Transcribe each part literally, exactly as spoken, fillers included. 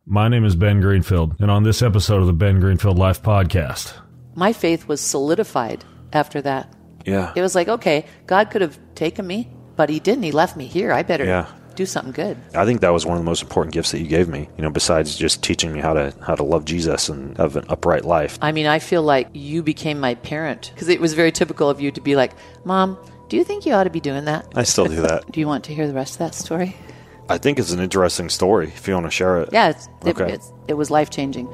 My name is Ben Greenfield, and on this episode of the Ben Greenfield Life Podcast, my faith was solidified after that. Yeah. It was like, okay, God could have taken me, but he didn't. He left me here. I better yeah. do something good. I think that was one of the most important gifts that you gave me, you know, besides just teaching me how to how to love Jesus and have an upright life. I mean, I feel like you became my parent, because it was very typical of you to be like, Mom, do you think you ought to be doing that? I still do that. Do you want to hear the rest of that story? I think it's an interesting story, if you want to share it. Yeah, it's, okay. it, it's, it was life-changing.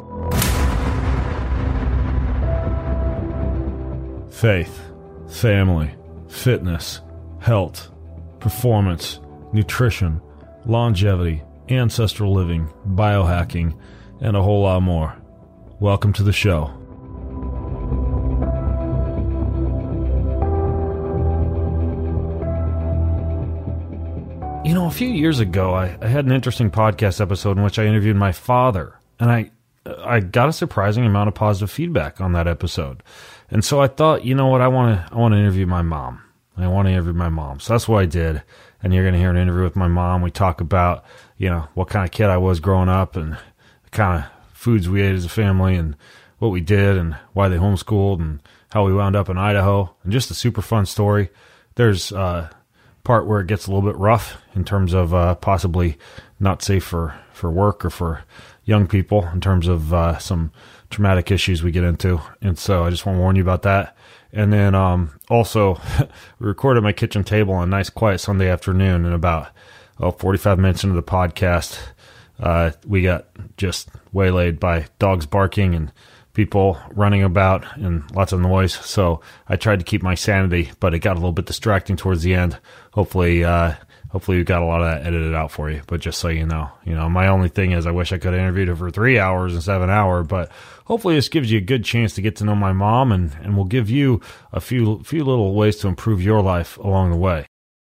faith, family, fitness, health, performance, nutrition, longevity, ancestral living, biohacking, and a whole lot more. Welcome to the show. You know, a few years ago, I, I had an interesting podcast episode in which I interviewed my father, and I I got a surprising amount of positive feedback on that episode. And so I thought, you know what, I want to I want to interview my mom. I want to interview my mom. So that's what I did. And you're going to hear an interview with my mom. We talk about, you know, what kind of kid I was growing up and the kind of foods we ate as a family and what we did and why they homeschooled and how we wound up in Idaho. And just a super fun story. There's uh part where it gets a little bit rough in terms of uh, possibly not safe for, for work or for young people in terms of uh, some traumatic issues we get into. And so I just want to warn you about that. And then um, also, we recorded at my kitchen table on a nice quiet Sunday afternoon, and about oh, forty-five minutes into the podcast, uh, we got just waylaid by dogs barking and people running about and lots of noise. So I tried to keep my sanity, but it got a little bit distracting towards the end. Hopefully, uh, hopefully we got a lot of that edited out for you, but just so you know, you know, my only thing is I wish I could have interviewed her for three hours instead of an hour, but hopefully this gives you a good chance to get to know my mom, and, and will give you a few, few little ways to improve your life along the way.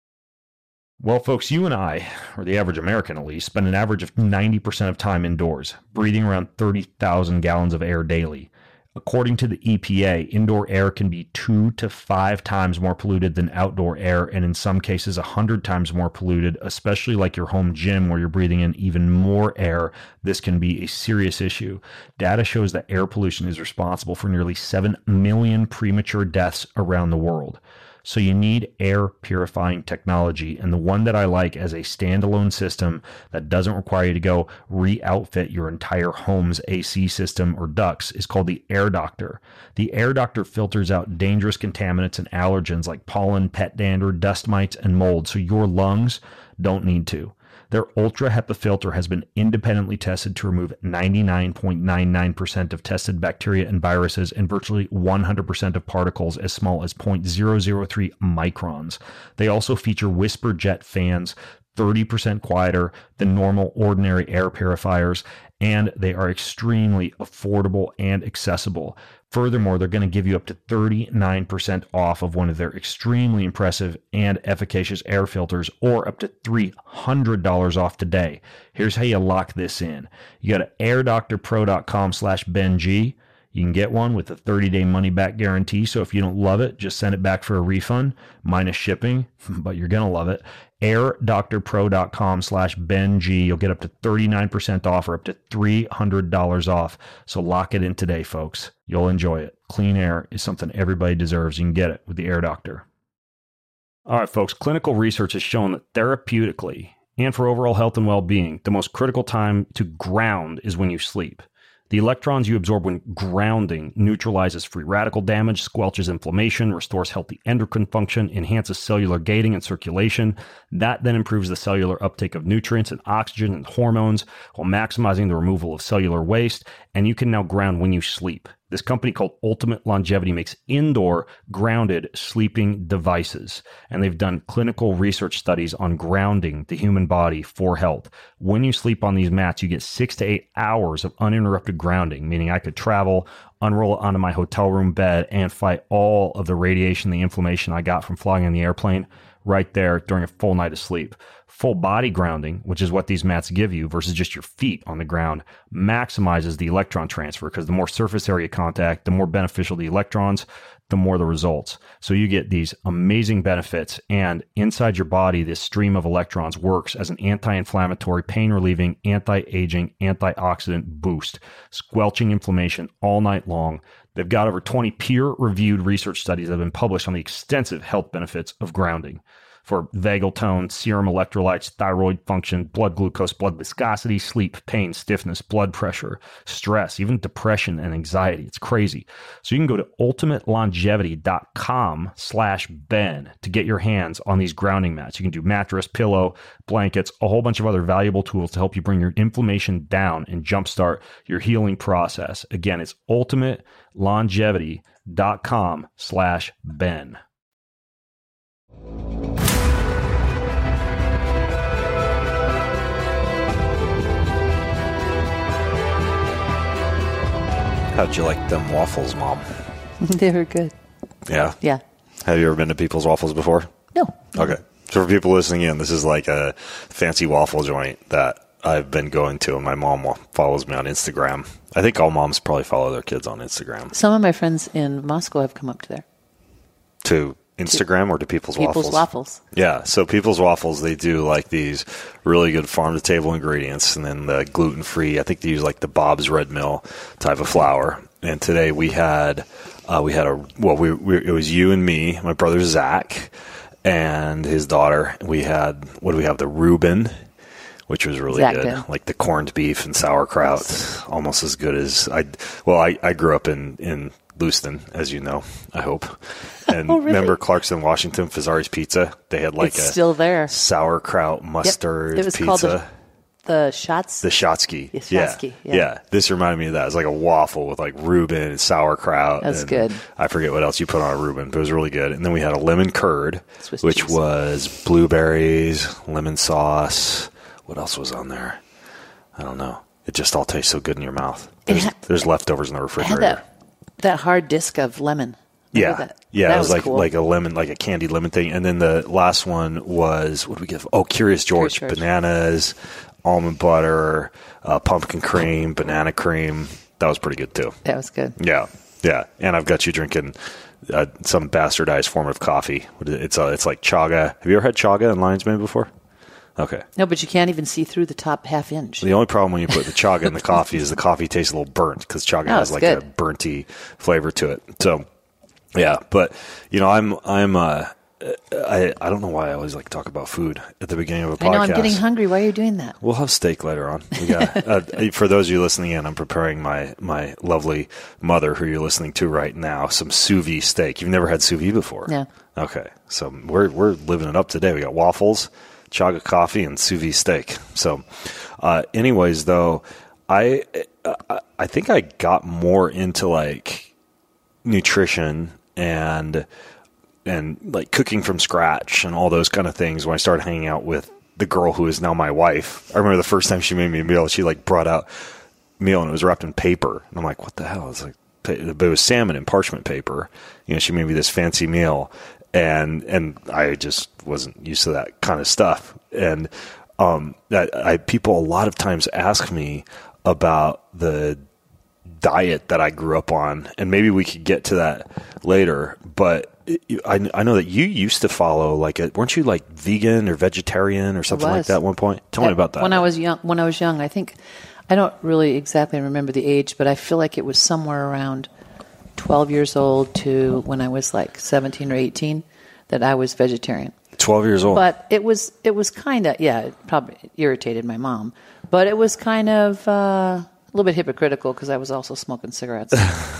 Well, folks, you and I, or the average American at least, spend an average of ninety percent of time indoors, breathing around thirty thousand gallons of air daily. According to the E P A, indoor air can be two to five times more polluted than outdoor air, and in some cases, a hundred times more polluted, especially like your home gym where you're breathing in even more air. This can be a serious issue. Data shows that air pollution is responsible for nearly seven million premature deaths around the world. So you need air purifying technology, and the one that I like as a standalone system that doesn't require you to go re-outfit your entire home's A C system or ducts is called the Air Doctor. The Air Doctor filters out dangerous contaminants and allergens like pollen, pet dander, dust mites, and mold, so your lungs don't need to. Their Ultra HEPA filter has been independently tested to remove ninety-nine point nine nine percent of tested bacteria and viruses and virtually one hundred percent of particles as small as zero point zero zero three microns. They also feature whisper jet fans, thirty percent quieter than normal ordinary air purifiers, and they are extremely affordable and accessible. Furthermore, they're going to give you up to thirty-nine percent off of one of their extremely impressive and efficacious air filters, or up to three hundred dollars off today. Here's how you lock this in. You go to airdoctorpro.com slash BenG. You can get one with a thirty-day money-back guarantee, so if you don't love it, just send it back for a refund, minus shipping, but you're going to love it. airdoctorpro.com slash BenG. You'll get up to thirty-nine percent off or up to three hundred dollars off. So lock it in today, folks. You'll enjoy it. Clean air is something everybody deserves. You can get it with the Air Doctor. All right, folks. Clinical research has shown that therapeutically and for overall health and well-being, the most critical time to ground is when you sleep. The electrons you absorb when grounding neutralizes free radical damage, squelches inflammation, restores healthy endocrine function, enhances cellular gating and circulation. That then improves the cellular uptake of nutrients and oxygen and hormones while maximizing the removal of cellular waste. And you can now ground when you sleep. This company called Ultimate Longevity makes indoor grounded sleeping devices, and they've done clinical research studies on grounding the human body for health. When you sleep on these mats, you get six to eight hours of uninterrupted grounding, meaning I could travel, unroll it onto my hotel room bed, and fight all of the radiation, the inflammation I got from flying in the airplane right there during a full night of sleep. Full body grounding, which is what these mats give you versus just your feet on the ground, maximizes the electron transfer because the more surface area contact, the more beneficial the electrons. the more the results. So you get these amazing benefits, and inside your body, this stream of electrons works as an anti-inflammatory, pain-relieving, anti-aging, antioxidant boost, squelching inflammation all night long. They've got over twenty peer-reviewed research studies that have been published on the extensive health benefits of grounding for vagal tone, serum electrolytes, thyroid function, blood glucose, blood viscosity, sleep, pain, stiffness, blood pressure, stress, even depression and anxiety. It's crazy. So you can go to ultimatelongevity.com slash Ben to get your hands on these grounding mats. You can do mattress, pillow, blankets, a whole bunch of other valuable tools to help you bring your inflammation down and jumpstart your healing process. Again, it's ultimatelongevity.com slash Ben. How'd you like them waffles, Mom? They were good. Yeah? Yeah. Have you ever been to People's Waffles before? No. Okay. So for people listening in, this is like a fancy waffle joint that I've been going to, and my mom follows me on Instagram. I think all moms probably follow their kids on Instagram. Some of my friends in Moscow have come up to there. To Instagram or to People's, People's Waffles? Waffles. Yeah. So People's Waffles, they do like these really good farm-to-table ingredients, and then the gluten-free. I think they use like the Bob's Red Mill type of flour. And today we had, uh, we had a well, we, we it was you and me, my brother Zach, and his daughter. We had what do we have? The Reuben, which was really Zach good, did. like the corned beef and sauerkraut, almost as good as I. Well, I, I grew up in in Lewiston, as you know, I hope. And Oh, really? remember Clarkson, Washington, Fazari's Pizza? They had like It's a still there. sauerkraut mustard It was pizza. called the, the Shots. The Shotsky. The Yeah. Shotsky, yeah. yeah. This reminded me of that. It was like a waffle with like Reuben and sauerkraut. That's and good. I forget what else you put on a Reuben, but it was really good. And then we had a lemon curd, Swiss which cheese. was blueberries, lemon sauce. What else was on there? I don't know. It just all tastes so good in your mouth. There's, had- there's leftovers in the I refrigerator. had that, that hard disc of lemon. Yeah, Remember that? yeah, That it was, like cool. like a lemon, like a candied lemon thing. And then the last one was what did we get? Oh, Curious George, Curious George. bananas, almond butter, uh, pumpkin cream, banana cream. That was pretty good too. That was good. Yeah, yeah. And I've got you drinking uh, some bastardized form of coffee. What is it? It's uh, it's like chaga. Have you ever had chaga in lion's mane before? Okay. No, but you can't even see through the top half inch. The only problem when you put the chaga in the coffee is the coffee tastes a little burnt because chaga Oh, has it's like good. a burnty flavor to it. So, yeah, but you know, I'm I'm uh, I I don't know why I always like to talk about food at the beginning of a podcast. I know I'm getting hungry. Why are you doing that? We'll have steak later on. We got, uh, for those of you listening in, I'm preparing my my lovely mother, who you're listening to right now, some sous vide steak. You've never had sous vide before? No. Okay, so we're we're living it up today. We got waffles, chaga coffee, and sous vide steak. So, uh, anyways, though, I I I think I got more into like nutrition and and like cooking from scratch and all those kind of things when I started hanging out with the girl who is now my wife. I remember the first time she made me a meal, she like brought out meal and it was wrapped in paper. And I'm like, what the hell? It's like, but it was salmon in parchment paper. You know, she made me this fancy meal, and and I just wasn't used to that kind of stuff. And um, I, I people a lot of times ask me about the diet that I grew up on, and maybe we could get to that later. But it, I, I know that you used to follow like a, weren't you like vegan or vegetarian or something like was. that at one point? Tell me about that. When I was young, when I was young, I think I don't really exactly remember the age, but I feel like it was somewhere around twelve years old to when I was like seventeen or eighteen that I was vegetarian. twelve years old. But it was it was kind of yeah, it probably irritated my mom, but it was kind of uh, a little bit hypocritical because I was also smoking cigarettes.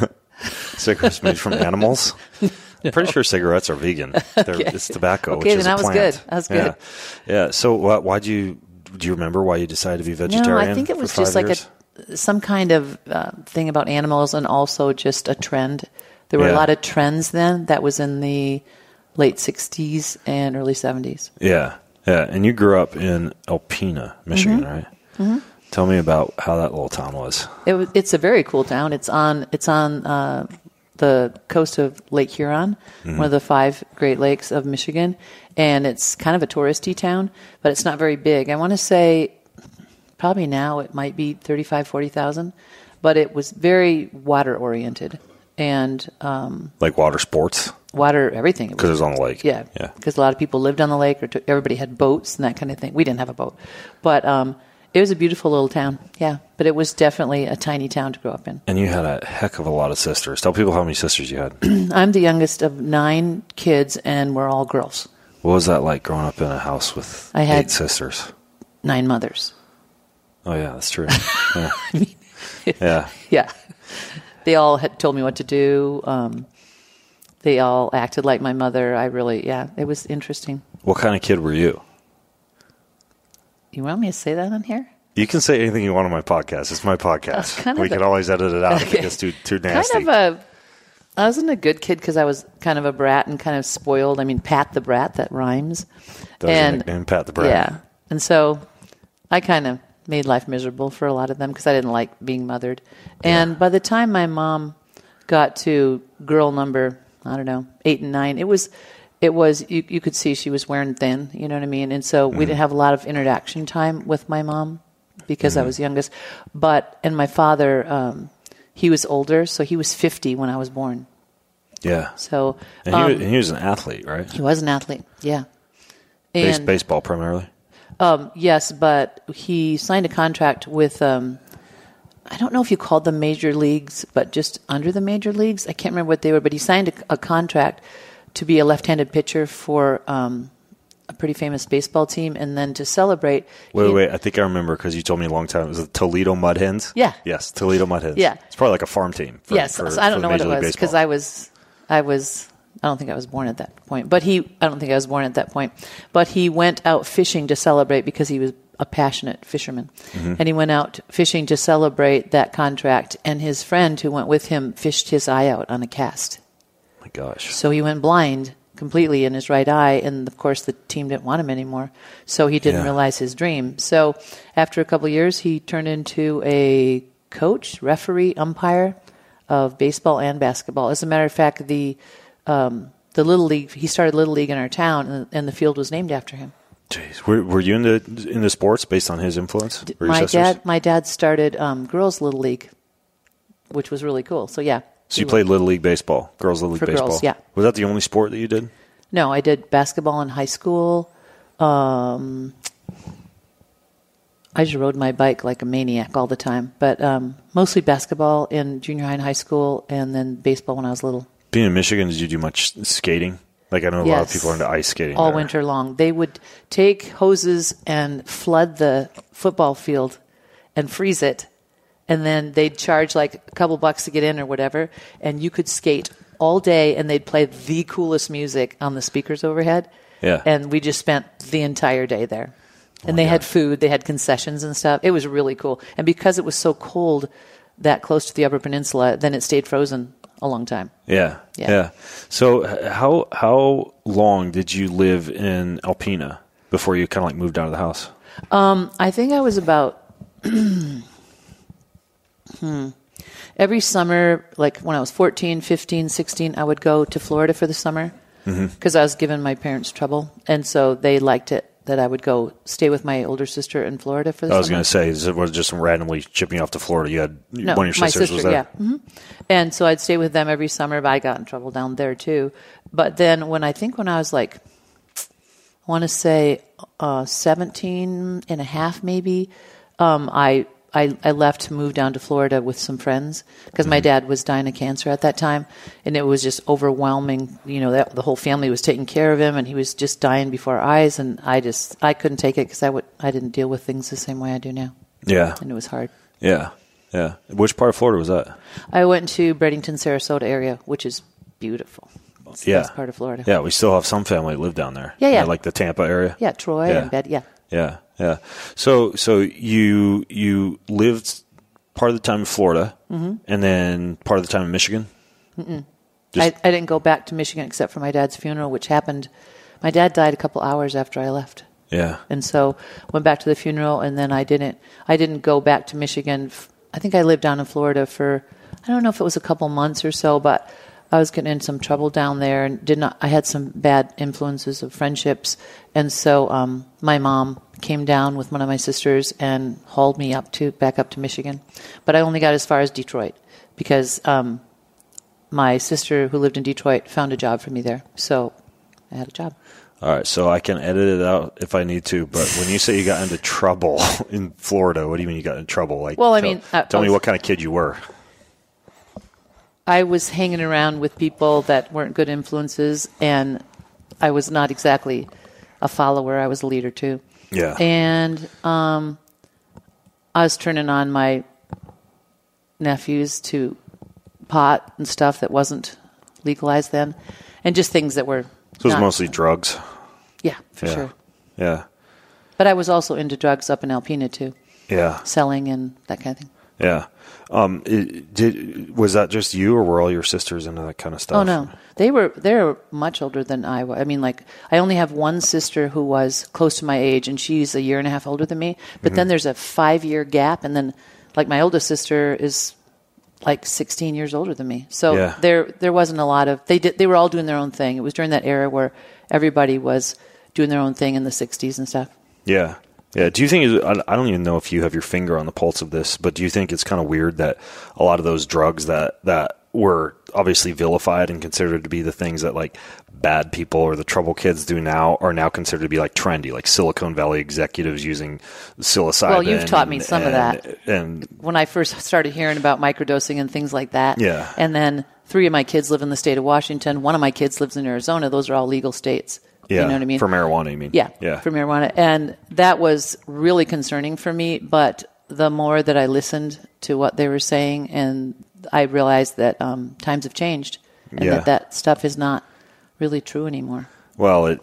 Cigarettes made from animals? I'm pretty sure cigarettes are vegan. They're, Okay. It's tobacco, Okay, which is then a that was plant. good. That was Yeah. good. Yeah. So why why'd you, do you remember why you decided to be vegetarian? No, I think it for was five just like years? a some kind of uh, thing about animals, and also just a trend. There were Yeah. a lot of trends then. That was in the late sixties and early seventies. Yeah. Yeah. And you grew up in Alpena, Michigan, right? Mm-hmm. Tell me about how that little town was. It was. It's a very cool town. It's on. It's on uh, the coast of Lake Huron, one of the five Great Lakes of Michigan, and it's kind of a touristy town, but it's not very big. I want to say probably now it might be thirty-five, forty thousand, but it was very water oriented. and um, like water sports, water, everything. Because it was on the lake. Yeah, yeah. Because a lot of people lived on the lake, or t- everybody had boats and that kind of thing. We didn't have a boat, but um, it was a beautiful little town. Yeah, but it was definitely a tiny town to grow up in. And you had a heck of a lot of sisters. Tell people how many sisters you had. I'm the youngest of nine kids, and we're all girls. What was that like growing up in a house with I had eight sisters? Nine mothers. Oh yeah, that's true. Yeah. yeah. Yeah. They all had told me what to do. Um, they all acted like my mother. I really, yeah, it was interesting. What kind of kid were you? You want me to say that on here? You can say anything you want on my podcast. It's my podcast. Kind of we the, can always edit it out okay. if it gets too, too nasty. Kind of a, I wasn't a good kid because I was kind of a brat and kind of spoiled. I mean, Pat the Brat, that rhymes. That was and, your nickname, Pat the Brat. Yeah. And so I kind of made life miserable for a lot of them because I didn't like being mothered. And yeah. by the time my mom got to girl number, I don't know, eight and nine, it was, it was you, you could see she was wearing thin, you know what I mean? And so mm-hmm. we didn't have a lot of interaction time with my mom because mm-hmm. I was youngest. But, and my father, um, he was older, so he was fifty when I was born. Yeah. So and he, um, was, and he was an athlete, right? He was an athlete, yeah. Base, And, baseball primarily? Um, yes, but he signed a contract with, um, I don't know if you called them major leagues, but just under the major leagues. I can't remember what they were, but he signed a, a contract to be a left-handed pitcher for um, a pretty famous baseball team, and then to celebrate. Wait, he, wait, I think I remember because you told me a long time. It was the Toledo Mud Hens? Yeah. Yes, Toledo Mud Hens. Yeah. It's probably like a farm team. For, yes, for, so I don't for know what it Major League was because Baseball. I was, I was, I don't think I was born at that point. But he, I don't think I was born at that point. But he went out fishing to celebrate because he was a passionate fisherman. Mm-hmm. And he went out fishing to celebrate that contract. And his friend who went with him fished his eye out on a cast. Oh my gosh. So he went blind completely in his right eye. And, of course, the team didn't want him anymore. So he didn't yeah. realize his dream. So after a couple of years, he turned into a coach, referee, umpire of baseball and basketball. As a matter of fact, the um, the Little League, he started Little League in our town, and, and the field was named after him. Jeez. Were, were you into into sports based on his influence? Or My your dad, my dad started um, girls Little League, which was really cool. So yeah. So you played Little League baseball, girls Little League For baseball. girls, yeah. Was that the only sport that you did? No, I did basketball in high school. Um, I just rode my bike like a maniac all the time, but um, mostly basketball in junior high and high school, and then baseball when I was little. Being in Michigan, did you do much skating? Like I know a yes. lot of people are into ice skating. All there. winter long. They would take hoses and flood the football field and freeze it, and then they'd charge like a couple bucks to get in or whatever, and you could skate all day, and they'd play the coolest music on the speakers overhead. Yeah. And we just spent the entire day there. And oh they God. had food, they had concessions and stuff. It was really cool. And because it was so cold that close to the Upper Peninsula, then it stayed frozen a long time. Yeah. Yeah. yeah. So how how long did you live in Alpena before you kind of like moved out of the house? Um, I think I was about hmm. Every summer, like when I was fourteen, fifteen, sixteen, I would go to Florida for the summer because mm-hmm. I was giving my parents trouble. And so they liked it that I would go stay with my older sister in Florida for the summer. I was going to say, is it was just randomly shipping off to Florida? You had no, one of your my sisters sister, was there? Yeah. Mm-hmm. And so I'd stay with them every summer, but I got in trouble down there too. But then when I think when I was like, I want to say uh, seventeen and a half maybe, um, I I, I left to move down to Florida with some friends because mm-hmm. my dad was dying of cancer at that time, and it was just overwhelming. You know, that, the whole family was taking care of him, and he was just dying before our eyes, and I just I couldn't take it because I would I didn't deal with things the same way I do now. Yeah, and it was hard. Yeah, yeah. Which part of Florida was that? I went to Bradenton, Sarasota area, which is beautiful. It's the yeah, best part of Florida. Yeah, we still have some family that live down there. Yeah, yeah, like the Tampa area. Yeah, Troy yeah. and Bed. Yeah. Yeah, yeah. So, so you you lived part of the time in Florida, mm-hmm. and then part of the time in Michigan. Mm-mm. Just, I, I didn't go back to Michigan except for my dad's funeral, which happened. My dad died a couple hours after I left. Yeah, and so went back to the funeral, and then I didn't. I didn't go back to Michigan. I think I lived down in Florida for I don't know if it was a couple months or so, but I was getting in some trouble down there, and did not. I had some bad influences of friendships, and so um, my mom came down with one of my sisters and hauled me up to back up to Michigan. But I only got as far as Detroit because um, my sister who lived in Detroit found a job for me there. So I had a job. All right, so I can edit it out if I need to, but when you say you got into trouble in Florida, what do you mean you got into trouble? Like, well, I tell, mean, I, tell I was, me what kind of kid you were. I was hanging around with people that weren't good influences, and I was not exactly a follower. I was a leader too. Yeah. And um, I was turning on my nephews to pot and stuff that wasn't legalized then, and just things that were. So it was not, mostly drugs. Yeah, for yeah. sure. Yeah. But I was also into drugs up in Alpena too. Yeah. Selling and that kind of thing. Yeah. Um, it, did was that just you, or were all your sisters into that kind of stuff? Oh no, they were they were much older than I was. I mean, like I only have one sister who was close to my age, and she's a year and a half older than me. But mm-hmm. then there's a five year gap, and then like my oldest sister is like sixteen years older than me. So yeah. there there wasn't a lot of they did they were all doing their own thing. It was during that era where everybody was doing their own thing in the sixties and stuff. Yeah. Yeah. Do you think, I don't even know if you have your finger on the pulse of this, but do you think it's kind of weird that a lot of those drugs that, that were obviously vilified and considered to be the things that like bad people or the trouble kids do now are now considered to be like trendy, like Silicon Valley executives using psilocybin? Well, you've taught me and, some and, of that. And when I first started hearing about microdosing and things like that. Yeah. And then three of my kids live in the state of Washington. One of my kids lives in Arizona. Those are all legal states. Yeah, you know what I mean? For marijuana, you mean? Yeah, yeah, for marijuana. And that was really concerning for me. But the more that I listened to what they were saying, and I realized that um, times have changed and yeah. that that stuff is not really true anymore. Well, it,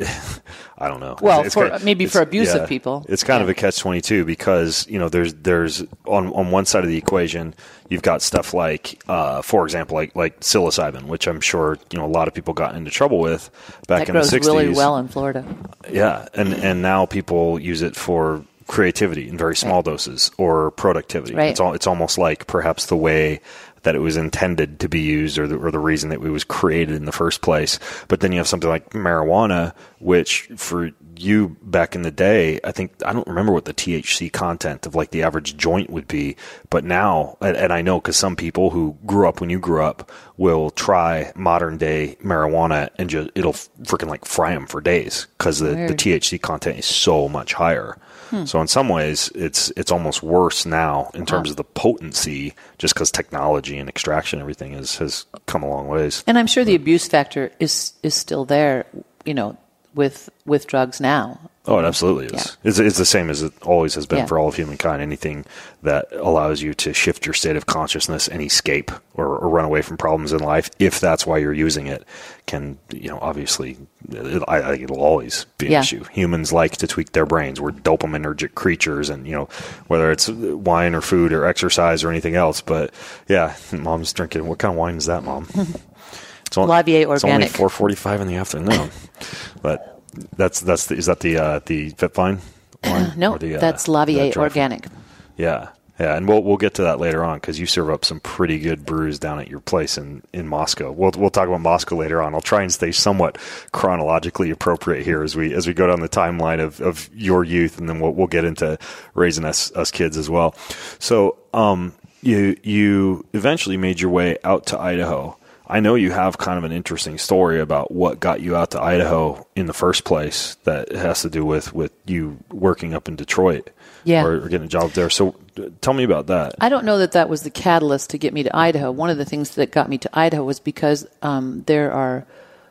I don't know. Well, it's for, kind of, maybe for abusive yeah, people. It's kind yeah. of a catch twenty-two because, you know, there's there's on on one side of the equation, you've got stuff like, uh, for example, like like psilocybin, which I'm sure, you know, a lot of people got into trouble with back that in the grows sixties. really well in Florida. Yeah, and and now people use it for creativity in very small right. doses or productivity. Right. It's all, it's almost like perhaps the way that it was intended to be used, or the, or the reason that it was created in the first place. But then you have something like marijuana, which for you back in the day, I think, I don't remember what the T H C content of like the average joint would be, but now, and, and I know because some people who grew up when you grew up will try modern day marijuana and just, it'll freaking like fry them for days because the, the T H C content is so much higher. Hmm. So in some ways, it's it's almost worse now in terms wow. of the potency, just because technology and extraction, everything is, has come a long ways. And I'm sure the abuse factor is is still there, you know, with with drugs now. Oh, it absolutely is. Yeah. It's, it's the same as it always has been yeah. for all of humankind. Anything that allows you to shift your state of consciousness and escape or, or run away from problems in life, if that's why you're using it, can, you know, obviously, it, I, I think it'll always be an yeah. issue. Humans like to tweak their brains. We're dopaminergic creatures, and, you know, whether it's wine or food or exercise or anything else. But, yeah, Mom's drinking. What kind of wine is that, Mom? It's only, Lavier Organic. It's only four forty-five in the afternoon. But... That's that's the, is that the uh, the FitFine wine? No, the, uh, that's Lavier Organic. Yeah, yeah, and we'll we'll get to that later on because you serve up some pretty good brews down at your place in, in Moscow. We'll we'll talk about Moscow later on. I'll try and stay somewhat chronologically appropriate here as we as we go down the timeline of, of your youth, and then we'll we'll get into raising us us kids as well. So, um, you you eventually made your way out to Idaho. I know you have kind of an interesting story about what got you out to Idaho in the first place that has to do with, with you working up in Detroit yeah. or, or getting a job there. So tell me about that. I don't know that that was the catalyst to get me to Idaho. One of the things that got me to Idaho was because um, there are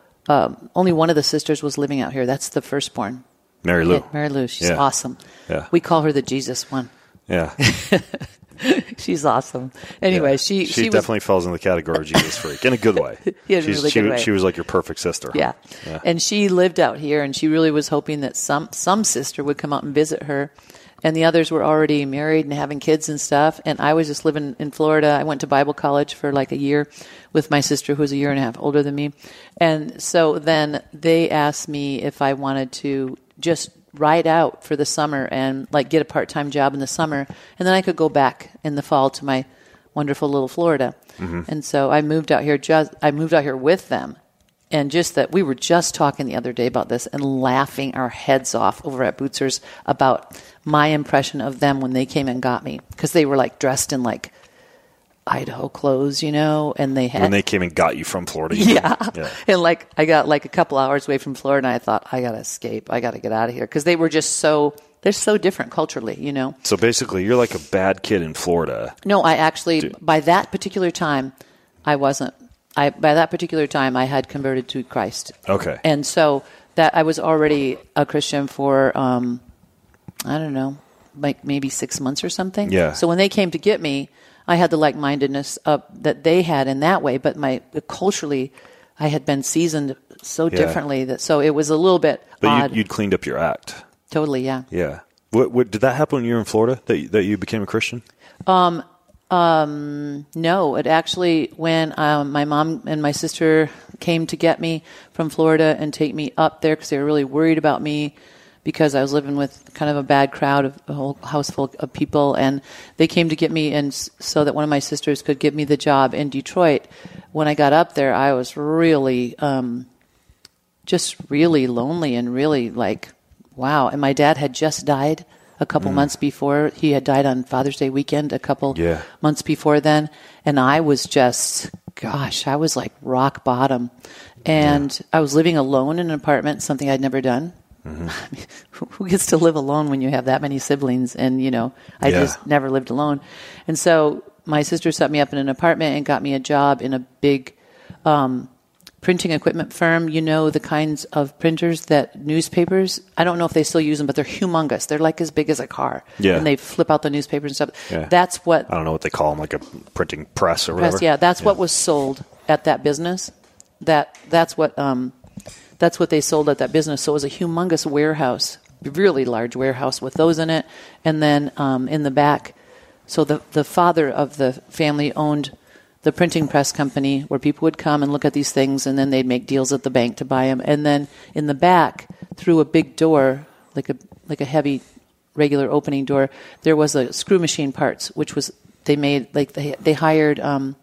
um, only one of the sisters was living out here. That's the firstborn. Mary Lou. Yeah, Mary Lou. She's yeah. awesome. Yeah. We call her the Jesus one. Yeah. She's awesome. Anyway, yeah. she she she definitely was, falls in the category of Jesus freak in a good way. yeah, in a She's, really she, good way. She was like your perfect sister. Yeah. yeah, and she lived out here, and she really was hoping that some some sister would come out and visit her, and the others were already married and having kids and stuff. And I was just living in Florida. I went to Bible college for like a year with my sister, who was a year and a half older than me, and so then they asked me if I wanted to just ride out for the summer and like get a part-time job in the summer, and then I could go back in the fall to my wonderful little Florida. Mm-hmm. And so I moved out here just I moved out here with them. And just that we were just talking the other day about this and laughing our heads off over at Bootsers about my impression of them when they came and got me, because they were like dressed in like Idaho clothes, you know, and they had when they came and got you from Florida. You yeah. yeah, and like I got like a couple hours away from Florida, and I thought I gotta escape, I gotta get out of here because they were just so they're so different culturally, you know. So basically, you're like a bad kid in Florida. No, I actually Dude. by that particular time, I wasn't. I by that particular time, I had converted to Christ. Okay, and so that I was already a Christian for um, I don't know, like maybe six months or something. Yeah. So when they came to get me, I had the like-mindedness of, that they had in that way, but my culturally, I had been seasoned so Yeah. differently that so it was a little bit but odd. you'd, you'd cleaned up your act. Totally, yeah. Yeah. What, what did that happen when you were in Florida? That you, that you became a Christian? No, it actually when um, my mom and my sister came to get me from Florida and take me up there because they were really worried about me because I was living with kind of a bad crowd of a whole house full of people, and they came to get me, and s- so that one of my sisters could give me the job in Detroit. When I got up there, I was really, um, just really lonely and really like, wow. And my dad had just died a couple Mm. months before. He had died on Father's Day weekend a couple Yeah. months before then, and I was just, gosh, I was like rock bottom, and I was living alone in an apartment, something I'd never done. Mm-hmm. I mean, who who gets to live alone when you have that many siblings? And, you know, I Yeah. just never lived alone. And so my sister set me up in an apartment and got me a job in a big um, printing equipment firm. You know, the kinds of printers that newspapers, I don't know if they still use them, but they're humongous. They're like as big as a car. Yeah. And they flip out the newspapers and stuff. Yeah. That's what, I don't know what they call them, like a printing press or press, whatever. yeah, that's what was sold at that business. That That's what... Um, That's what they sold at that business. So it was a humongous warehouse, really large warehouse with those in it. And then um, in the back, so the, the father of the family owned the printing press company where people would come and look at these things, and then they'd make deals at the bank to buy them. And then in the back, through a big door, like a like a heavy regular opening door, there was a screw machine parts, which was they made like they they hired. Um,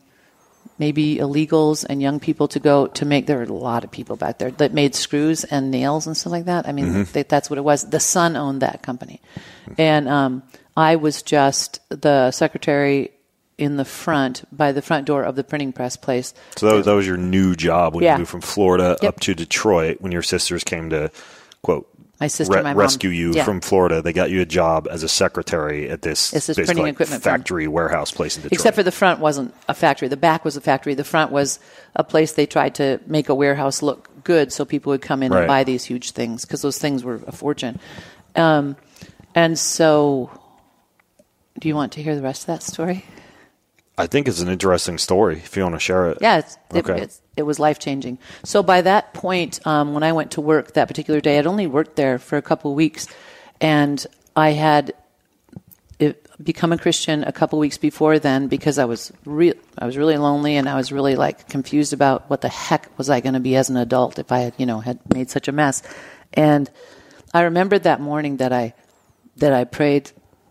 maybe illegals and young people to go to make, there were a lot of people back there that made screws and nails and stuff like that. I mean, Mm-hmm. they, that's what it was. The son owned that company. And um, I was just the secretary in the front, by the front door of the printing press place. So that was, that was your new job when Yeah. you moved from Florida Yep. up to Detroit when your sisters came to, quote, My sister, re- my mom. rescue you Yeah. from Florida. They got you a job as a secretary at this, It's this basically printing like equipment firm. factory warehouse place in Detroit. Except for the front wasn't a factory. The back was a factory. The front was a place they tried to make a warehouse look good so people would come in Right. and buy these huge things because those things were a fortune. Um, and so, do you want to hear the rest of that story? I think it's an interesting story if you want to share it. Yeah, it's, it, Okay. it's, it was life-changing. So by that point, um, when I went to work that particular day, I'd only worked there for a couple of weeks, and I had it, become a Christian a couple of weeks before then because I was re- I was really lonely, and I was really like confused about what the heck was I going to be as an adult if I had, you know, had made such a mess. And I remembered that morning that I that I prayed.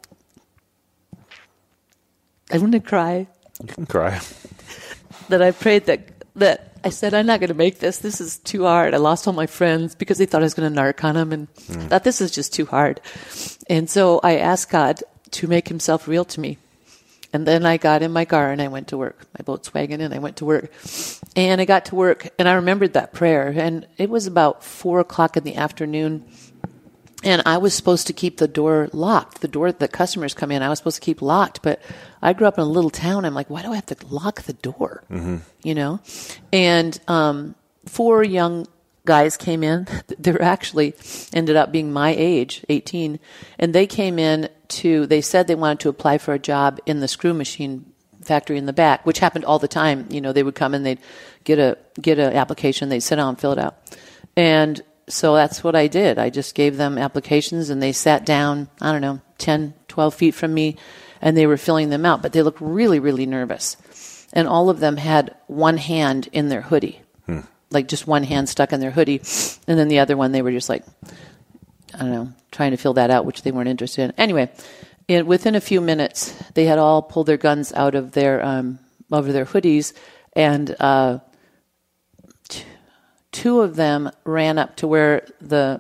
I'm going to cry. You can cry. That I prayed that that I said, I'm not going to make this. This is too hard. I lost all my friends because they thought I was going to narc on them, and Mm. thought this is just too hard. And so I asked God to make himself real to me. And then I got in my car and I went to work, my Volkswagen, and I went to work. And I got to work, and I remembered that prayer. And it was about four o'clock in the afternoon. And I was supposed to keep the door locked. The door that customers come in, I was supposed to keep locked. But I grew up in a little town. I'm like, why do I have to lock the door? Mm-hmm. You know? And um, four young guys came in. They were actually ended up being my age, eighteen. And they came in to, they said they wanted to apply for a job in the screw machine factory in the back, which happened all the time. You know, they would come and they'd get a get an application. They'd sit down and fill it out. And so that's what I did. I just gave them applications, and they sat down, I don't know, ten, twelve feet from me, and they were filling them out. But they looked really, really nervous. And all of them had one hand in their hoodie, hmm. like just one hand stuck in their hoodie. And then the other one, they were just like, I don't know, trying to fill that out, which they weren't interested in. Anyway, it, within a few minutes, they had all pulled their guns out of their, um, over their hoodies, and uh, two of them ran up to where the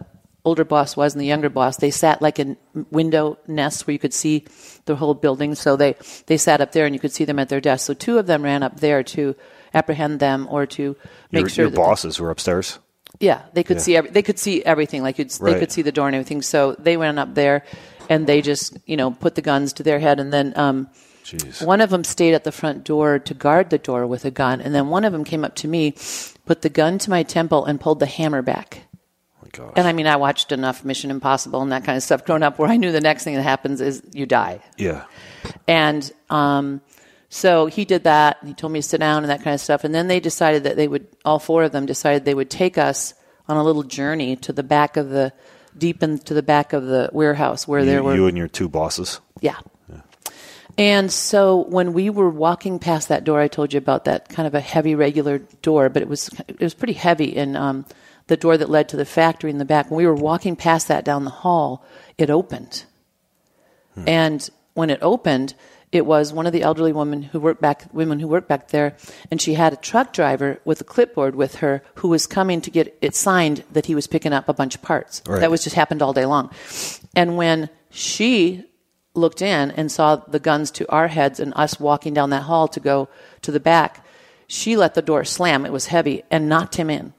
older boss was and the younger boss, they sat like in window nests where you could see the whole building. So they, they sat up there and you could see them at their desk. So two of them ran up there to apprehend them or to make your, sure your that bosses were upstairs. Yeah, they could Yeah. see every, they could see everything. Like you'd, Right. they could see the door and everything. So they went up there, and they just you know put the guns to their head, and then um, Jeez. one of them stayed at the front door to guard the door with a gun, and then one of them came up to me, put the gun to my temple, and pulled the hammer back. Oh my gosh. And I mean, I watched enough Mission Impossible and that kind of stuff growing up, where I knew the next thing that happens is you die. Yeah. And um, so he did that, and he told me to sit down and that kind of stuff. And then they decided that they would, all four of them decided they would take us on a little journey to the back of the, deep into the back of the warehouse where You, there were. you and your two bosses. Yeah. yeah. And so when we were walking past that door, I told you about that kind of a heavy, regular door, but it was it was pretty heavy. And um, the door that led to the factory in the back, when we were walking past that down the hall, it opened. Hmm. And when it opened, it was one of the elderly women who worked back, women who worked back there, and she had a truck driver with a clipboard with her who was coming to get it signed that he was picking up a bunch of parts. Right. That was just happened all day long. And when she looked in and saw the guns to our heads and us walking down that hall to go to the back, she let the door slam. It was heavy and knocked him in.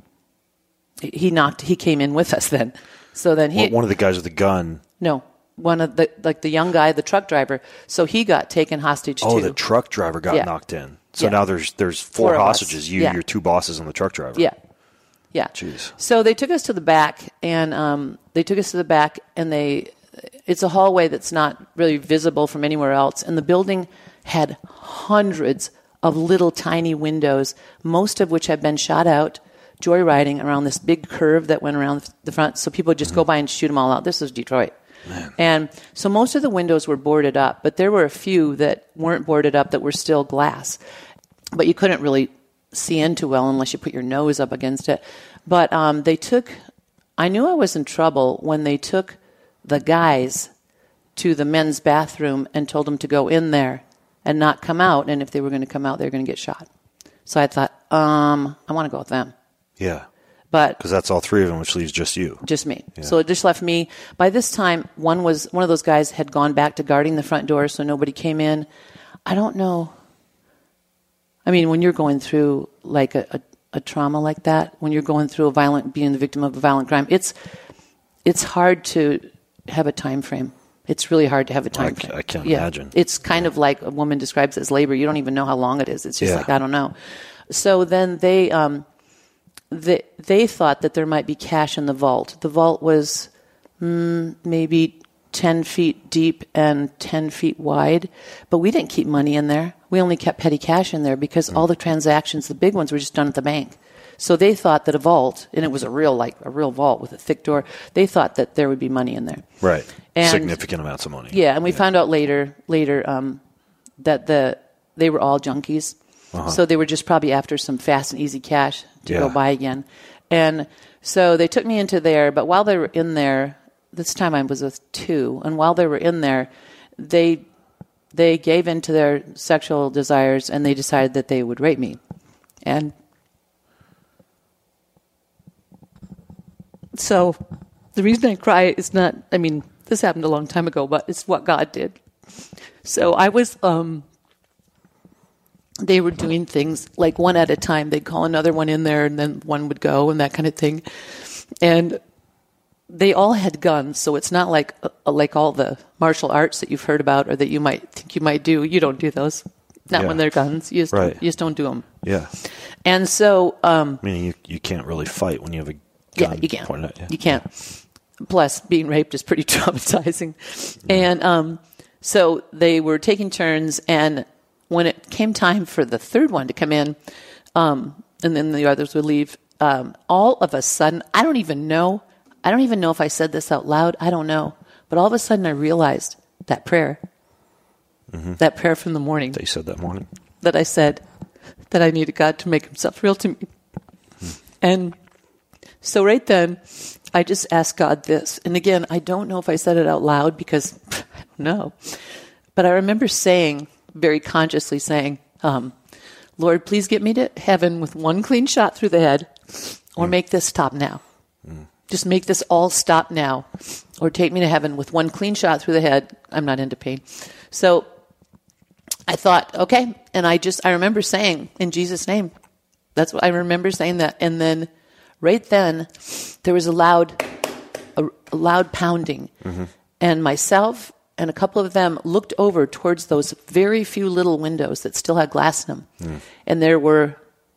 He knocked. He came in with us then. So then he One of the guys with the gun. no. One of the, like the young guy, the truck driver. So he got taken hostage Oh, too. the truck driver got Yeah. knocked in. So Yeah. now there's there's four, Four of us. hostages. You, Yeah. your two bosses, and the truck driver. Yeah. Yeah. Jeez. So they took us to the back, and um, they took us to the back, and they, it's a hallway that's not really visible from anywhere else. And the building had hundreds of little tiny windows, most of which had been shot out joyriding around this big curve that went around the front. So people would just mm-hmm. go by and shoot them all out. This was Detroit. Man. And so most of the windows were boarded up, but there were a few that weren't boarded up that were still glass. But you couldn't really see into well unless you put your nose up against it. But um, they took, I knew I was in trouble when they took the guys to the men's bathroom and told them to go in there and not come out. And if they were going to come out, they were going to get shot. So I thought, um, I want to go with them. Yeah. But because that's all three of them, which leaves just you. Just me. Yeah. So it just left me. By this time, one was one of those guys had gone back to guarding the front door, so nobody came in. I don't know. I mean, when you're going through like a, a, a trauma like that, when you're going through a violent, being the victim of a violent crime, it's it's hard to have a time frame. It's really hard to have a time I, frame. I can't yeah. imagine. It's kind of like a woman describes it as labor. You don't even know how long it is. It's just Yeah. like, I don't know. So then they... Um, They, they thought that there might be cash in the vault. The vault was mm, maybe ten feet deep and ten feet wide, but we didn't keep money in there. We only kept petty cash in there because mm. all the transactions, the big ones, were just done at the bank. So they thought that a vault, and it was a real, like a real vault with a thick door. They thought that there would be money in there. Right. And, significant amounts of money. Yeah, and we yeah. found out later, later um, that the they were all junkies. Uh-huh. So they were just probably after some fast and easy cash to yeah. go buy again. And so they took me into there, but while they were in there, this time I was with two, and while they were in there, they they gave in to their sexual desires, and they decided that they would rape me. And so the reason I cry is not, I mean, this happened a long time ago, but it's what God did. So I was... Um, they were doing things like one at a time. They'd call another one in there, and then one would go, and that kind of thing. And they all had guns, so it's not like uh, like all the martial arts that you've heard about or that you might think you might do. You don't do those. Not yeah. when they're guns. You just, right. don't, you just don't do them. Yeah. And so... Um, Meaning you, you can't really fight when you have a gun yeah, you can't. pointed at you. You can't. Plus, being raped is pretty traumatizing. Yeah. And um, so they were taking turns, and... when it came time for the third one to come in, um, and then the others would leave, um, all of a sudden, I don't even know, I don't even know if I said this out loud, I don't know, but all of a sudden I realized that prayer, mm-hmm. that prayer from the morning. That you said that morning? That I said that I needed God to make himself real to me. Hmm. And so right then, I just asked God this. And again, I don't know if I said it out loud because I don't know. But I remember saying... very consciously saying, um, Lord, please get me to heaven with one clean shot through the head or mm. make this stop now. Mm. just make this all stop now or take me to heaven with one clean shot through the head. I'm not into pain. So I thought, okay. And I just, I remember saying, in Jesus' name, that's what I remember saying that. And then right then there was a loud, a, a loud pounding. Mm-hmm. And myself and a couple of them looked over towards those very few little windows that still had glass in them. Mm. And there were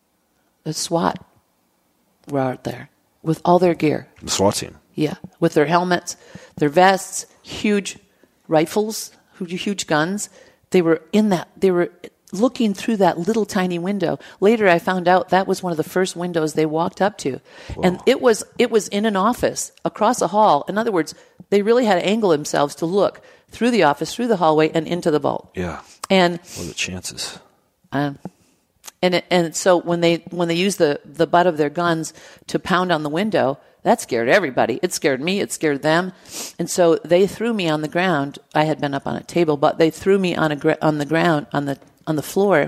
a SWAT were out there with all their gear. The SWAT team? Yeah, with their helmets, their vests, huge rifles, huge guns. They were in that, they were looking through that little tiny window. Later I found out that was one of the first windows they walked up to. Whoa. And it was it was in an office across a hall. In other words, they really had to angle themselves to look through the office, through the hallway, and into the vault. Yeah. And what are the chances? Um, and it, and so when they when they used the, the butt of their guns to pound on the window, that scared everybody. It scared me. It scared them. And so they threw me on the ground. I had been up on a table, but they threw me on a gra- on the ground on the on the floor,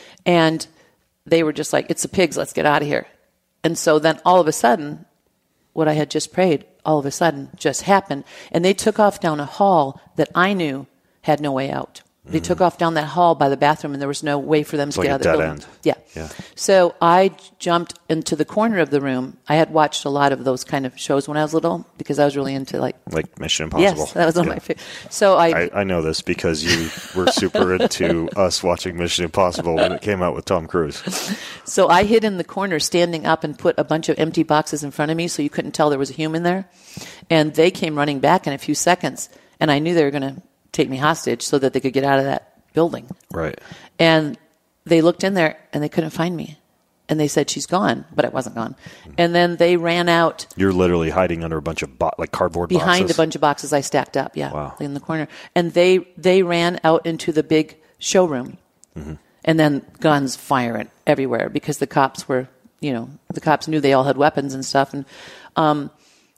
and they were just like, "It's the pigs. Let's get out of here." And so then all of a sudden, what I had just prayed, all of a sudden just happened, and they took off down a hall that I knew had no way out. They mm-hmm. took off down that hall by the bathroom, and there was no way for them it's to like get out of a the dead building. End. Yeah. yeah. So I jumped into the corner of the room. I had watched a lot of those kind of shows when I was little because I was really into like like Mission Impossible. Yes, that was one yeah. of my favorite. So I, I I know this because you were super into us watching Mission Impossible when it came out with Tom Cruise. So I hid in the corner, standing up, and put a bunch of empty boxes in front of me so you couldn't tell there was a human there. And they came running back in a few seconds, and I knew they were going to take me hostage so that they could get out of that building. Right. And they looked in there and they couldn't find me. And they said, she's gone, but I wasn't gone. Mm-hmm. And then they ran out. You're literally hiding under a bunch of bo- like cardboard behind boxes? a bunch of boxes I stacked up, yeah, wow. in the corner. And they they ran out into the big showroom. Mm-hmm. And then guns firing everywhere because the cops were, you know, the cops knew they all had weapons and stuff. And um,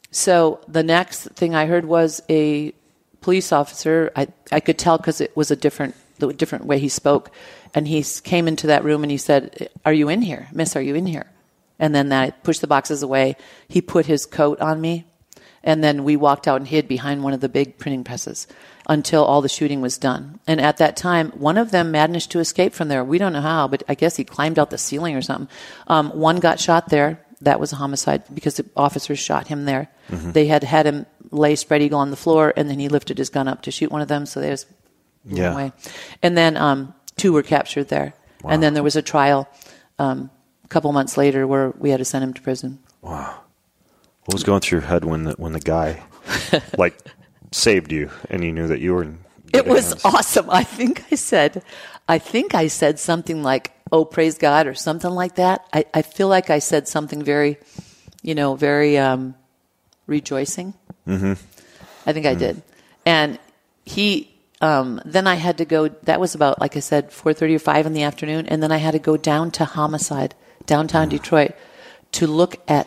so the next thing I heard was a police officer. I, I could tell because it was a different the different way he spoke. And he came into that room and he said, "Are you in here? Miss, are you in here?" And then I pushed the boxes away. He put his coat on me. And then we walked out and hid behind one of the big printing presses until all the shooting was done. And at that time, one of them managed to escape from there. We don't know how, but I guess he climbed out the ceiling or something. Um, one got shot there. That was a homicide because the officers shot him there. Mm-hmm. They had had him lay spread eagle on the floor, and then he lifted his gun up to shoot one of them. So they was yeah. away. And then um, two were captured there. Wow. And then there was a trial um, a couple months later where we had to send him to prison. Wow. What was going through your head when the, when the guy, like, saved you and you knew that you were in It was hands? Awesome. I think I said, I think I said something like, "Oh, praise God," or something like that. I, I feel like I said something very, you know, very um, rejoicing. Mm-hmm. I think mm-hmm. I did. And he, um, then I had to go, that was about, like I said, four thirty or five in the afternoon. And then I had to go down to Homicide, downtown mm-hmm. Detroit, to look at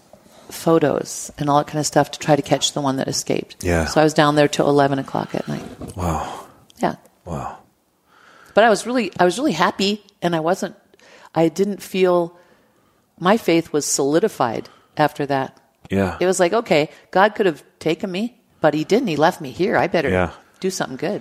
photos and all that kind of stuff to try to catch the one that escaped. Yeah. So I was down there till eleven o'clock at night. Wow. Yeah. Wow. But I was really, I was really happy, and I wasn't, I didn't feel, my faith was solidified after that. Yeah. It was like, okay, God could have taken me, but he didn't. He left me here. I better yeah. do something good.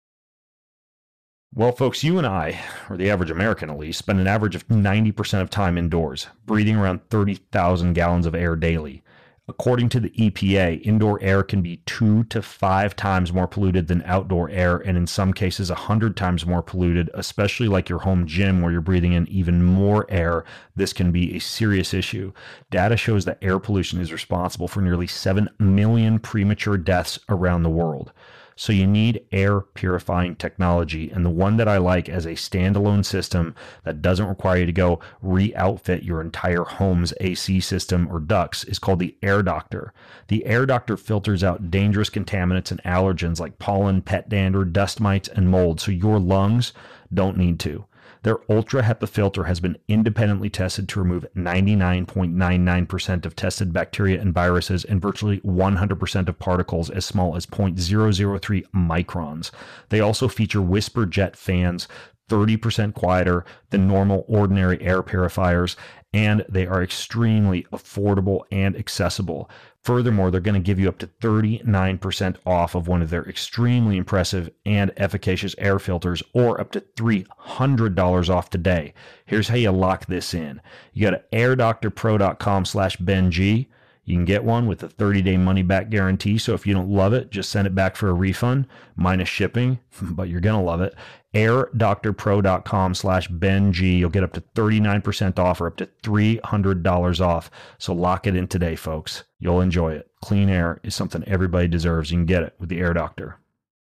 Well, folks, you and I, or the average American at least, spend an average of ninety percent of time indoors, breathing around thirty thousand gallons of air daily. According to the E P A, indoor air can be two to five times more polluted than outdoor air, and in some cases, a hundred times more polluted, especially like your home gym where you're breathing in even more air. This can be a serious issue. Data shows that air pollution is responsible for nearly seven million premature deaths around the world. So you need air purifying technology, and the one that I like as a standalone system that doesn't require you to go re-outfit your entire home's A C system or ducts is called the Air Doctor. The Air Doctor filters out dangerous contaminants and allergens like pollen, pet dander, dust mites, and mold, so your lungs don't need to. Their Ultra HEPA filter has been independently tested to remove ninety-nine point nine nine percent of tested bacteria and viruses and virtually one hundred percent of particles as small as zero point zero zero three microns. They also feature Whisper Jet fans, thirty percent quieter than normal ordinary air purifiers, and they are extremely affordable and accessible. Furthermore, they're going to give you up to thirty-nine percent off of one of their extremely impressive and efficacious air filters, or up to three hundred dollars off today. Here's how you lock this in. You go to airdoctorpro.com slash BenG. You can get one with a thirty-day money-back guarantee, so if you don't love it, just send it back for a refund, minus shipping, but you're going to love it. airdoctorpro.com slash BenG. You'll get up to thirty-nine percent off or up to three hundred dollars off. So lock it in today, folks. You'll enjoy it. Clean air is something everybody deserves. You can get it with the Air Doctor.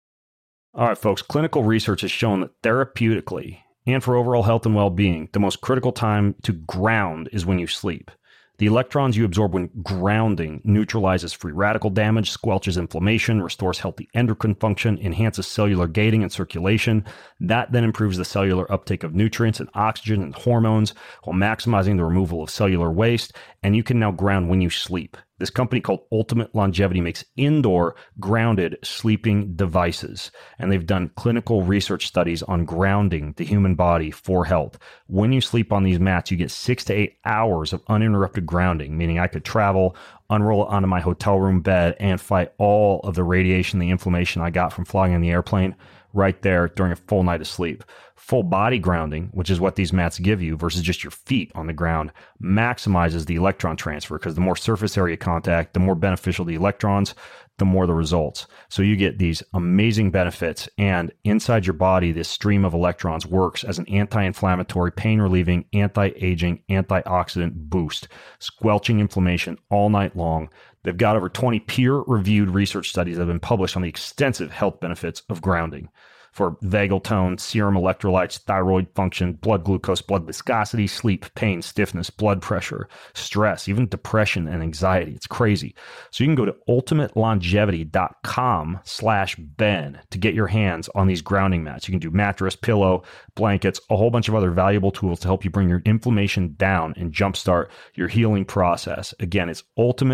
All right, folks. Clinical research has shown that therapeutically and for overall health and well-being, the most critical time to ground is when you sleep. The electrons you absorb when grounding neutralizes free radical damage, squelches inflammation, restores healthy endocrine function, enhances cellular gating and circulation. That then improves the cellular uptake of nutrients and oxygen and hormones while maximizing the removal of cellular waste. And you can now ground when you sleep. This company called Ultimate Longevity makes indoor grounded sleeping devices, and they've done clinical research studies on grounding the human body for health. When you sleep on these mats, you get six to eight hours of uninterrupted grounding, meaning I could travel, unroll it onto my hotel room bed, and fight all of the radiation, the inflammation I got from flying in the airplane right there during a full night of sleep. Full body grounding, which is what these mats give you versus just your feet on the ground, maximizes the electron transfer because the more surface area contact, the more beneficial the electrons, the more the results. So you get these amazing benefits, and inside your body, this stream of electrons works as an anti-inflammatory, pain-relieving, anti-aging, antioxidant boost, squelching inflammation all night long. They've got over twenty peer-reviewed research studies that have been published on the extensive health benefits of grounding for vagal tone, serum electrolytes, thyroid function, blood glucose, blood viscosity, sleep, pain, stiffness, blood pressure, stress, even depression and anxiety. It's crazy. So you can go to ultimatelongevity.com slash Ben to get your hands on these grounding mats. You can do mattress, pillow, blankets, a whole bunch of other valuable tools to help you bring your inflammation down and jumpstart your healing process. Again, it's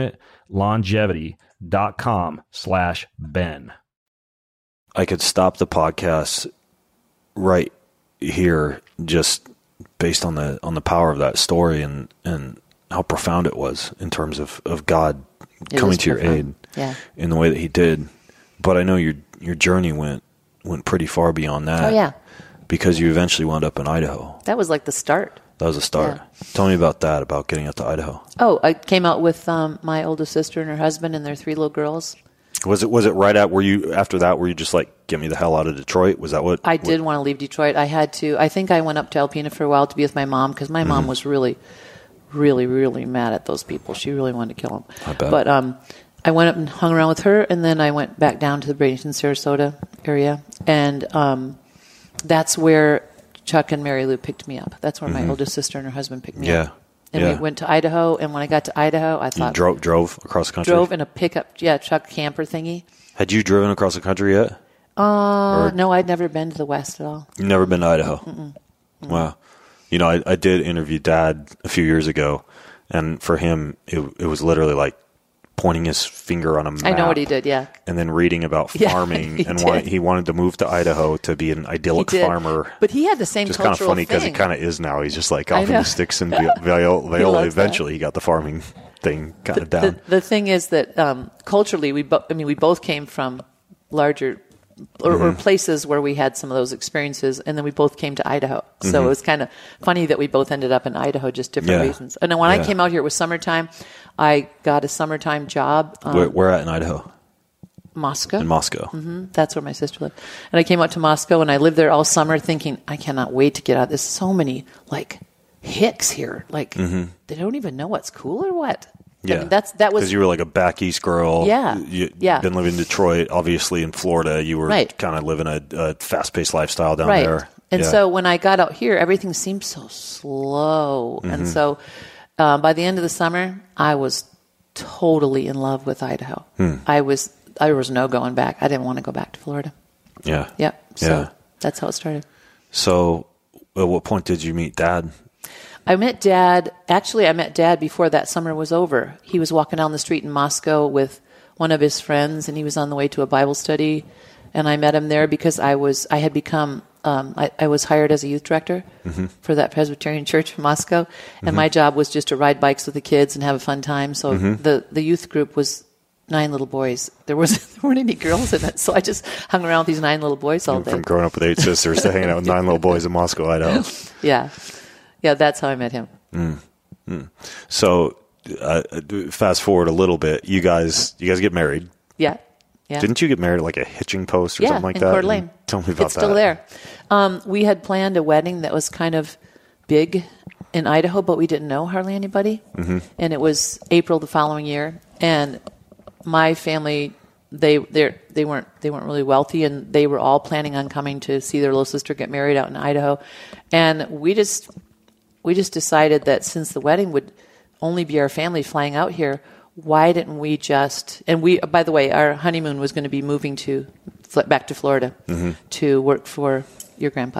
ultimatelongevity.com slash Ben. I could stop the podcast right here just based on the on the power of that story and, and how profound it was in terms of, of God it coming to profound. your aid yeah. in the way that he did. But I know your your journey went went pretty far beyond that. Oh, yeah. Because you eventually wound up in Idaho. That was like the start. That was a start. Yeah. Tell me about that, about getting out to Idaho. Oh, I came out with um, my oldest sister and her husband and their three little girls. Was it was it right at were you after that were you just like get me the hell out of Detroit? Was that what I what? did want to leave Detroit? I had to. I think I went up to Alpena for a while to be with my mom because my mm-hmm. mom was really, really, really mad at those people. She really wanted to kill them. I bet. But um, I went up and hung around with her, and then I went back down to the Bradenton, Sarasota area, and um, that's where Chuck and Mary Lou picked me up. That's where mm-hmm. my oldest sister and her husband picked me yeah. up. And yeah. we went to Idaho, and when I got to Idaho, I thought... You drove, drove across the country? Drove in a pickup, yeah, truck camper thingy. Had you driven across the country yet? Uh, or, no, I'd never been to the West at all. You've never been to Idaho? Mm-mm. Mm-mm. Wow. You know, I, I did interview Dad a few years ago, and for him, it, it was literally like pointing his finger on a map. I know what he did, yeah. And then reading about farming, yeah, and wanted, he wanted to move to Idaho to be an idyllic farmer. But he had the same just cultural kind of funny because thing. he kind of is now. He's just like off in the sticks and Viola. Viola. Eventually, that. He got the farming thing kind the, of down. The, the thing is that um, culturally, we bo- I mean, we both came from larger or, mm-hmm. or places where we had some of those experiences, and then we both came to Idaho. So mm-hmm. it was kind of funny that we both ended up in Idaho, just different yeah. reasons. And then when yeah. I came out here, it was summertime. I got a summertime job. Um, where, where at in Idaho? Moscow. In Moscow. Mm-hmm. That's where my sister lived. And I came out to Moscow, and I lived there all summer thinking, I cannot wait to get out. There's so many, like, hicks here. Like, mm-hmm. they don't even know what's cool or what. Yeah, I mean, that's that was because you were like a back east girl. Yeah, you, yeah. Been living in Detroit, obviously in Florida. You were right. kind of living a, a fast paced lifestyle down right. there. And yeah. so when I got out here, everything seemed so slow. Mm-hmm. And so uh, by the end of the summer, I was totally in love with Idaho. Hmm. I was there was no going back. I didn't want to go back to Florida. Yeah. Yep. So yeah. that's how it started. So at what point did you meet Dad? I met Dad, actually I met Dad before that summer was over. He was walking down the street in Moscow with one of his friends, and he was on the way to a Bible study, and I met him there because I was I had become um, I, I was hired as a youth director mm-hmm. for that Presbyterian church in Moscow, and mm-hmm. my job was just to ride bikes with the kids and have a fun time. So mm-hmm. the, the youth group was nine little boys. There was there weren't any girls in it, so I just hung around with these nine little boys all day. From growing up with eight sisters to hanging out with nine little boys in Moscow, Idaho. Yeah, yeah, that's how I met him. Mm. Mm. So, uh, fast forward a little bit. You guys, you guys get married. Yeah, yeah. Didn't you get married at like a hitching post or yeah, something like in that? Coeur d'Alene. Tell me about it's that. It's still there. Um, we had planned a wedding that was kind of big in Idaho, but we didn't know hardly anybody. Mm-hmm. And it was April the following year, and my family, they they they weren't they weren't really wealthy, and they were all planning on coming to see their little sister get married out in Idaho, and we just we just decided that since the wedding would only be our family flying out here, why didn't we just? And we, by the way, our honeymoon was going to be moving to back to Florida mm-hmm. to work for your grandpa.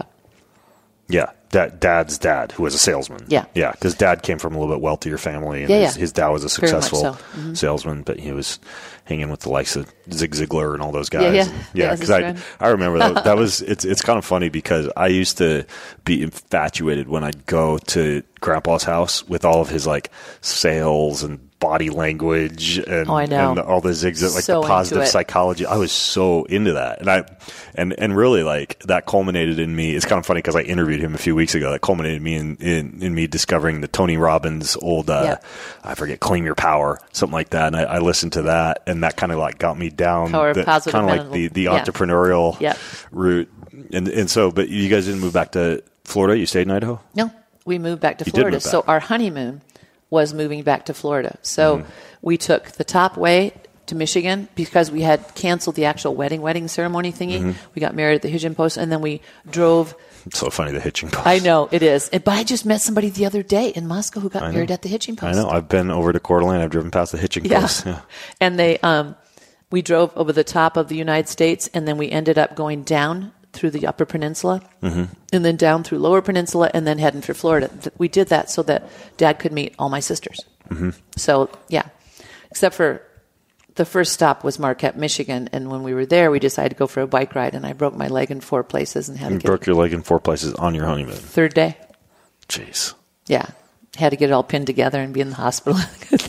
Yeah, dad, dad's dad, who was a salesman. Yeah. Yeah, because dad came from a little bit wealthier family, and yeah, his, yeah. his dad was a successful so. mm-hmm. salesman, but he was hanging with the likes of Zig Ziglar and all those guys. Yeah, yeah. And, yeah, because I, I remember that, that was, it's it's kind of funny because I used to be infatuated when I'd go to Grandpa's house with all of his like sales and body language and, oh, I know. and all the zigzag, like so the positive psychology. I was so into that. And I, and, and really like that culminated in me. It's kind of funny because I interviewed him a few weeks ago. That culminated me in, in, in me discovering the Tony Robbins old, uh, yeah. I forget, Claim Your Power, something like that. And I, I listened to that, and that kind of like got me down Power the, positive kind of like the, the yeah. entrepreneurial yep. route. And, and so, but you guys didn't move back to Florida? You stayed in Idaho? No, we moved back to you Florida. Did move back. So our honeymoon was moving back to Florida. So mm-hmm. we took the top way to Michigan because we had canceled the actual wedding wedding ceremony thingy. Mm-hmm. We got married at the Hitching Post, and then we drove. It's so funny, the Hitching Post. I know, it is. But I just met somebody the other day in Moscow who got married at the Hitching Post. I know. I've been over to Coeur d'Alene. I've driven past the Hitching yeah. Post. Yeah. And they, um, we drove over the top of the United States, and then we ended up going down through the Upper Peninsula, mm-hmm. and then down through Lower Peninsula, and then heading for Florida. We did that so that Dad could meet all my sisters. Mm-hmm. So, yeah, except for the first stop was Marquette, Michigan, and when we were there, we decided to go for a bike ride, and I broke my leg in four places and had you to get broke your leg in four places on your honeymoon. Third day. Jeez. Yeah, had to get it all pinned together and be in the hospital.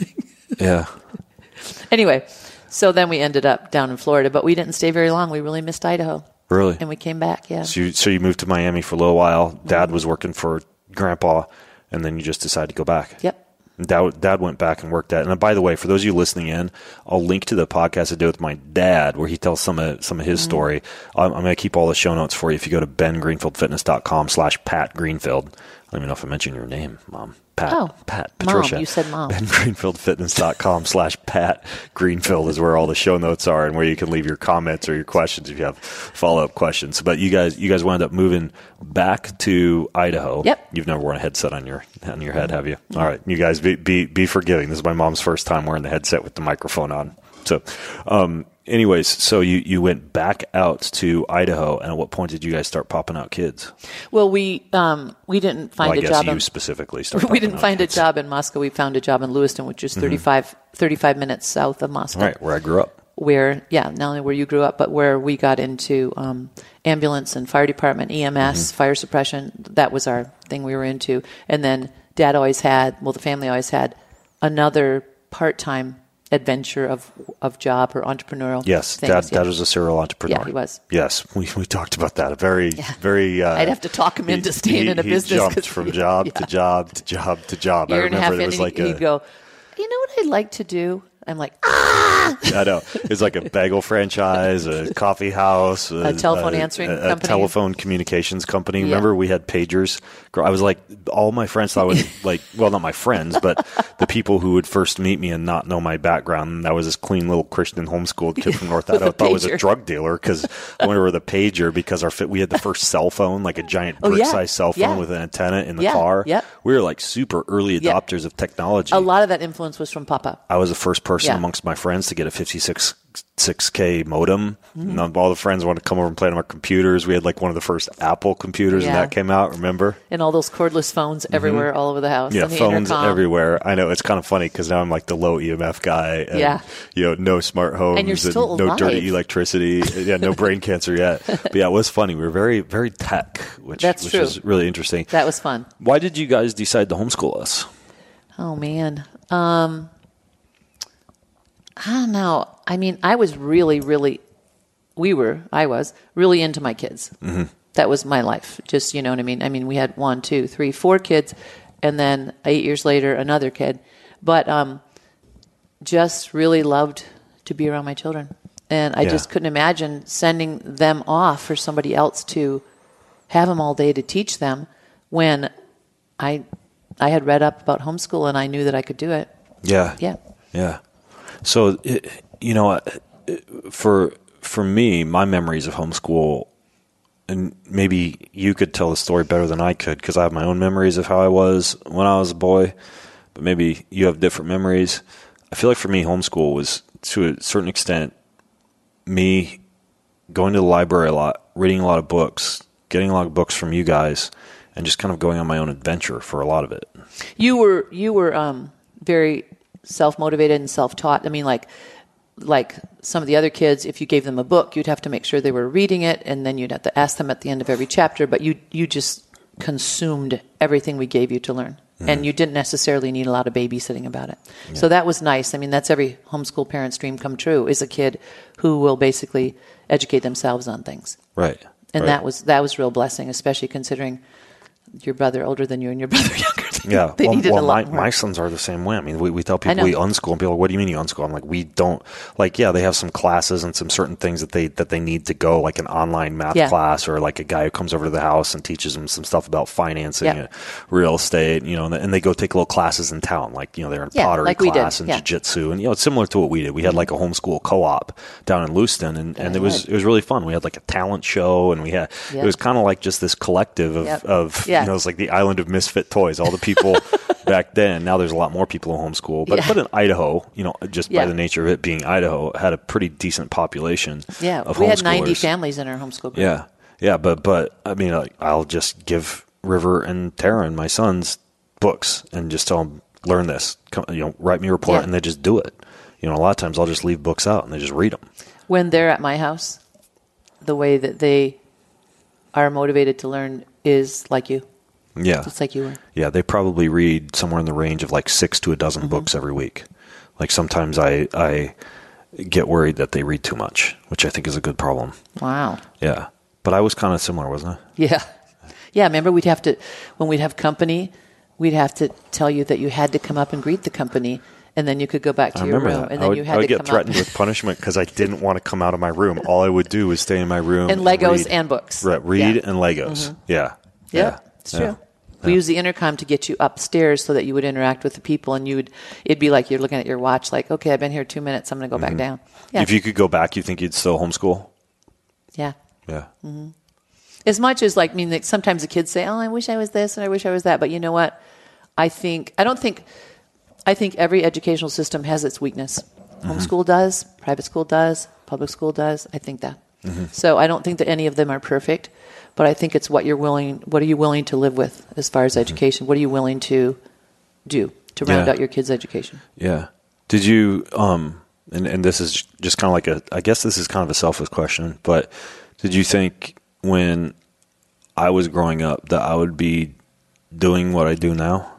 Yeah. Anyway, so then we ended up down in Florida, but we didn't stay very long. We really missed Idaho. Really? And we came back. Yeah. So you, so you moved to Miami for a little while. Dad mm-hmm. was working for Grandpa, and then you just decided to go back. Yep. Dad, Dad went back and worked at. And by the way, for those of you listening in, I'll link to the podcast I did with my dad where he tells some of some of his mm-hmm. story. I'm, I'm going to keep all the show notes for you if you go to ben greenfield fitness dot com slash Pat Greenfield. I don't even know if I mentioned your name, Mom. Pat. Oh, Pat. Patricia. Mom, you said Mom. ben greenfield fitness dot com slash Pat Greenfield is where all the show notes are and where you can leave your comments or your questions if you have follow-up questions. But you guys you guys wound up moving back to Idaho. Yep. You've never worn a headset on your on your head, have you? Mm-hmm. All right. You guys be, be be forgiving. This is my mom's first time wearing the headset with the microphone on. So, um, anyways, so you, you went back out to Idaho, and at what point did you guys start popping out kids? Well, we um, we didn't find well, I a guess job. you in, specifically started. We didn't out find kids. a job in Moscow. We found a job in Lewiston, which is thirty-five, mm-hmm. thirty-five minutes south of Moscow. Right, where I grew up. Where, yeah, not only where you grew up, but where we got into um, ambulance and fire department, E M S, mm-hmm. fire suppression. That was our thing we were into. And then Dad always had, well, the family always had another part-time adventure of of job or entrepreneurial yes things. dad yeah. dad was a serial entrepreneur. Yeah, he was. Yes, we we talked about that. A very yeah. very uh, I'd have to talk him into staying he, in a he business. Jumped from job yeah. to job to job to job. Year I and a half remember in, it was and like he'd a, go, you know what I'd like to do? I'm like, ah! I know. It's like a bagel franchise, a coffee house, a, a telephone a, answering a, a company. telephone communications company. Yeah. Remember we had pagers? I was like, all my friends thought I was like, well, not my friends, but the people who would first meet me and not know my background. And I was this clean little Christian homeschooled kid from North Idaho. I thought I was a drug dealer because I went over with a pager because our we had the first cell phone, like a giant oh, brick-sized yeah. cell phone yeah. with an antenna in the yeah. car. Yep. We were like super early adopters yeah. of technology. A lot of that influence was from Papa. I was the first person yeah. amongst my friends to get a fifty-six six K modem. Mm-hmm. And all the friends wanted to come over and play on our computers. We had like one of the first Apple computers yeah. and that came out, remember? And all those cordless phones everywhere, mm-hmm. all over the house. Yeah, and the phones intercom. everywhere. I know, it's kind of funny because now I'm like the low E M F guy. And, yeah. you know, no smart homes. And you're still and no alive. dirty electricity. Yeah, no brain cancer yet. But yeah, it was funny. We were very, very tech, which, That's which true. was really interesting. That was fun. Why did you guys decide to homeschool us? Oh, man. Um, I don't know. I mean, I was really, really, we were, I was really into my kids. Mm-hmm. That was my life. Just, you know what I mean? I mean, we had one, two, three, four kids, and then eight years later, another kid. But um, just really loved to be around my children. And I yeah. just couldn't imagine sending them off for somebody else to have them all day to teach them when I I had read up about homeschool and I knew that I could do it. Yeah. Yeah. Yeah. So, it, you know, for for me, my memories of homeschool, and maybe you could tell the story better than I could because I have my own memories of how I was when I was a boy, but maybe you have different memories. I feel like for me, homeschool was, to a certain extent, me going to the library a lot, reading a lot of books, getting a lot of books from you guys, and just kind of going on my own adventure for a lot of it. You were you were um, very self-motivated and self-taught. I mean, like like some of the other kids, if you gave them a book, you'd have to make sure they were reading it, and then you'd have to ask them at the end of every chapter. But you you just consumed everything we gave you to learn. Mm-hmm. And you didn't necessarily need a lot of babysitting about it. Yeah. So that was nice. I mean, that's every homeschool parent's dream come true, is a kid who will basically educate themselves on things. Right. And right. that was that was a real blessing, especially considering your brother older than you and your brother younger than yeah. you. They well, needed well a lot my, more. my sons are the same way. I mean, we, we tell people we unschool, and people are like, what do you mean you unschool? I'm like, we don't, like, yeah, they have some classes and some certain things that they that they need to go, like an online math yeah. class, or like a guy who comes over to the house and teaches them some stuff about financing, yeah. and real estate, you know, and, and they go take little classes in town, like, you know, they're in yeah, pottery like class and yeah. jiu-jitsu, and, you know, it's similar to what we did. We had like a homeschool co-op down in Lewiston, and, and it was it was really fun. We had like a talent show, and we had, yeah. it was kind of like just this collective of, yep. of yeah. you know, it's like the island of misfit toys. All the people back then, now there's a lot more people in homeschool, but, yeah. but in Idaho, you know, just yeah. by the nature of it being Idaho, had a pretty decent population yeah, of we homeschoolers. had ninety families in our homeschool group. Yeah, yeah, but, but I mean, like, I'll just give River and Tara and my sons books and just tell them, learn this, come, you know, write me a report, yeah. and they just do it. You know, a lot of times I'll just leave books out and they just read them. When they're at my house, the way that they are motivated to learn is like you. Yeah. Just like you were. Yeah, they probably read somewhere in the range of like six to a dozen mm-hmm. books every week. Like sometimes I, I get worried that they read too much, which I think is a good problem. Wow. Yeah. But I was kind of similar, wasn't I? Yeah. Yeah, remember we'd have to, when we'd have company, we'd have to tell you that you had to come up and greet the company, and then you could go back to I your room. That. And then I would, you had I would to get come threatened up. with punishment because I didn't want to come out of my room. All I would do was stay in my room. And Legos read, and books. Right, read yeah. and Legos. Mm-hmm. Yeah. Yep, yeah. it's yeah. true. We yeah. used the intercom to get you upstairs so that you would interact with the people, and you would. It'd be like you're looking at your watch, like, okay, I've been here two minutes. I'm going to go mm-hmm. back down. Yeah. If you could go back, you think you'd still homeschool? Yeah. Yeah. Mm-hmm. As much as, like, I mean, like, sometimes the kids say, "Oh, I wish I was this and I wish I was that," but you know what? I think I don't think. I think every educational system has its weakness. Mm-hmm. Homeschool does, private school does, public school does. I think that. Mm-hmm. So I don't think that any of them are perfect. But I think it's what you're willing, what are you willing to live with as far as education? Mm-hmm. What are you willing to do to round yeah. out your kids' education? Yeah. Did you, um, and, and this is just kind of like a, I guess this is kind of a selfish question, but did you think when I was growing up that I would be doing what I do now?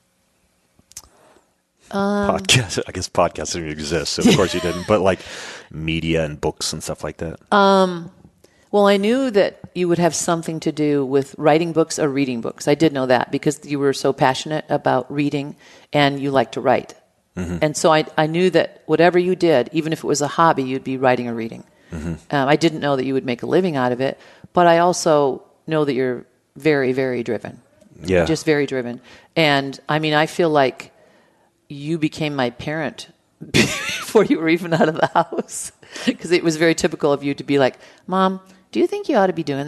Um, podcast, I guess podcasts didn't exist, so of course you didn't, but like media and books and stuff like that. Um, Well, I knew that you would have something to do with writing books or reading books. I did know that because you were so passionate about reading and you like to write. Mm-hmm. And so I, I knew that whatever you did, even if it was a hobby, you'd be writing or reading. Mm-hmm. Um, I didn't know that you would make a living out of it, but I also know that you're very, very driven. Yeah. Just very driven. And I mean, I feel like you became my parent before you were even out of the house because it was very typical of you to be like, Mom, do you think you ought to be doing that?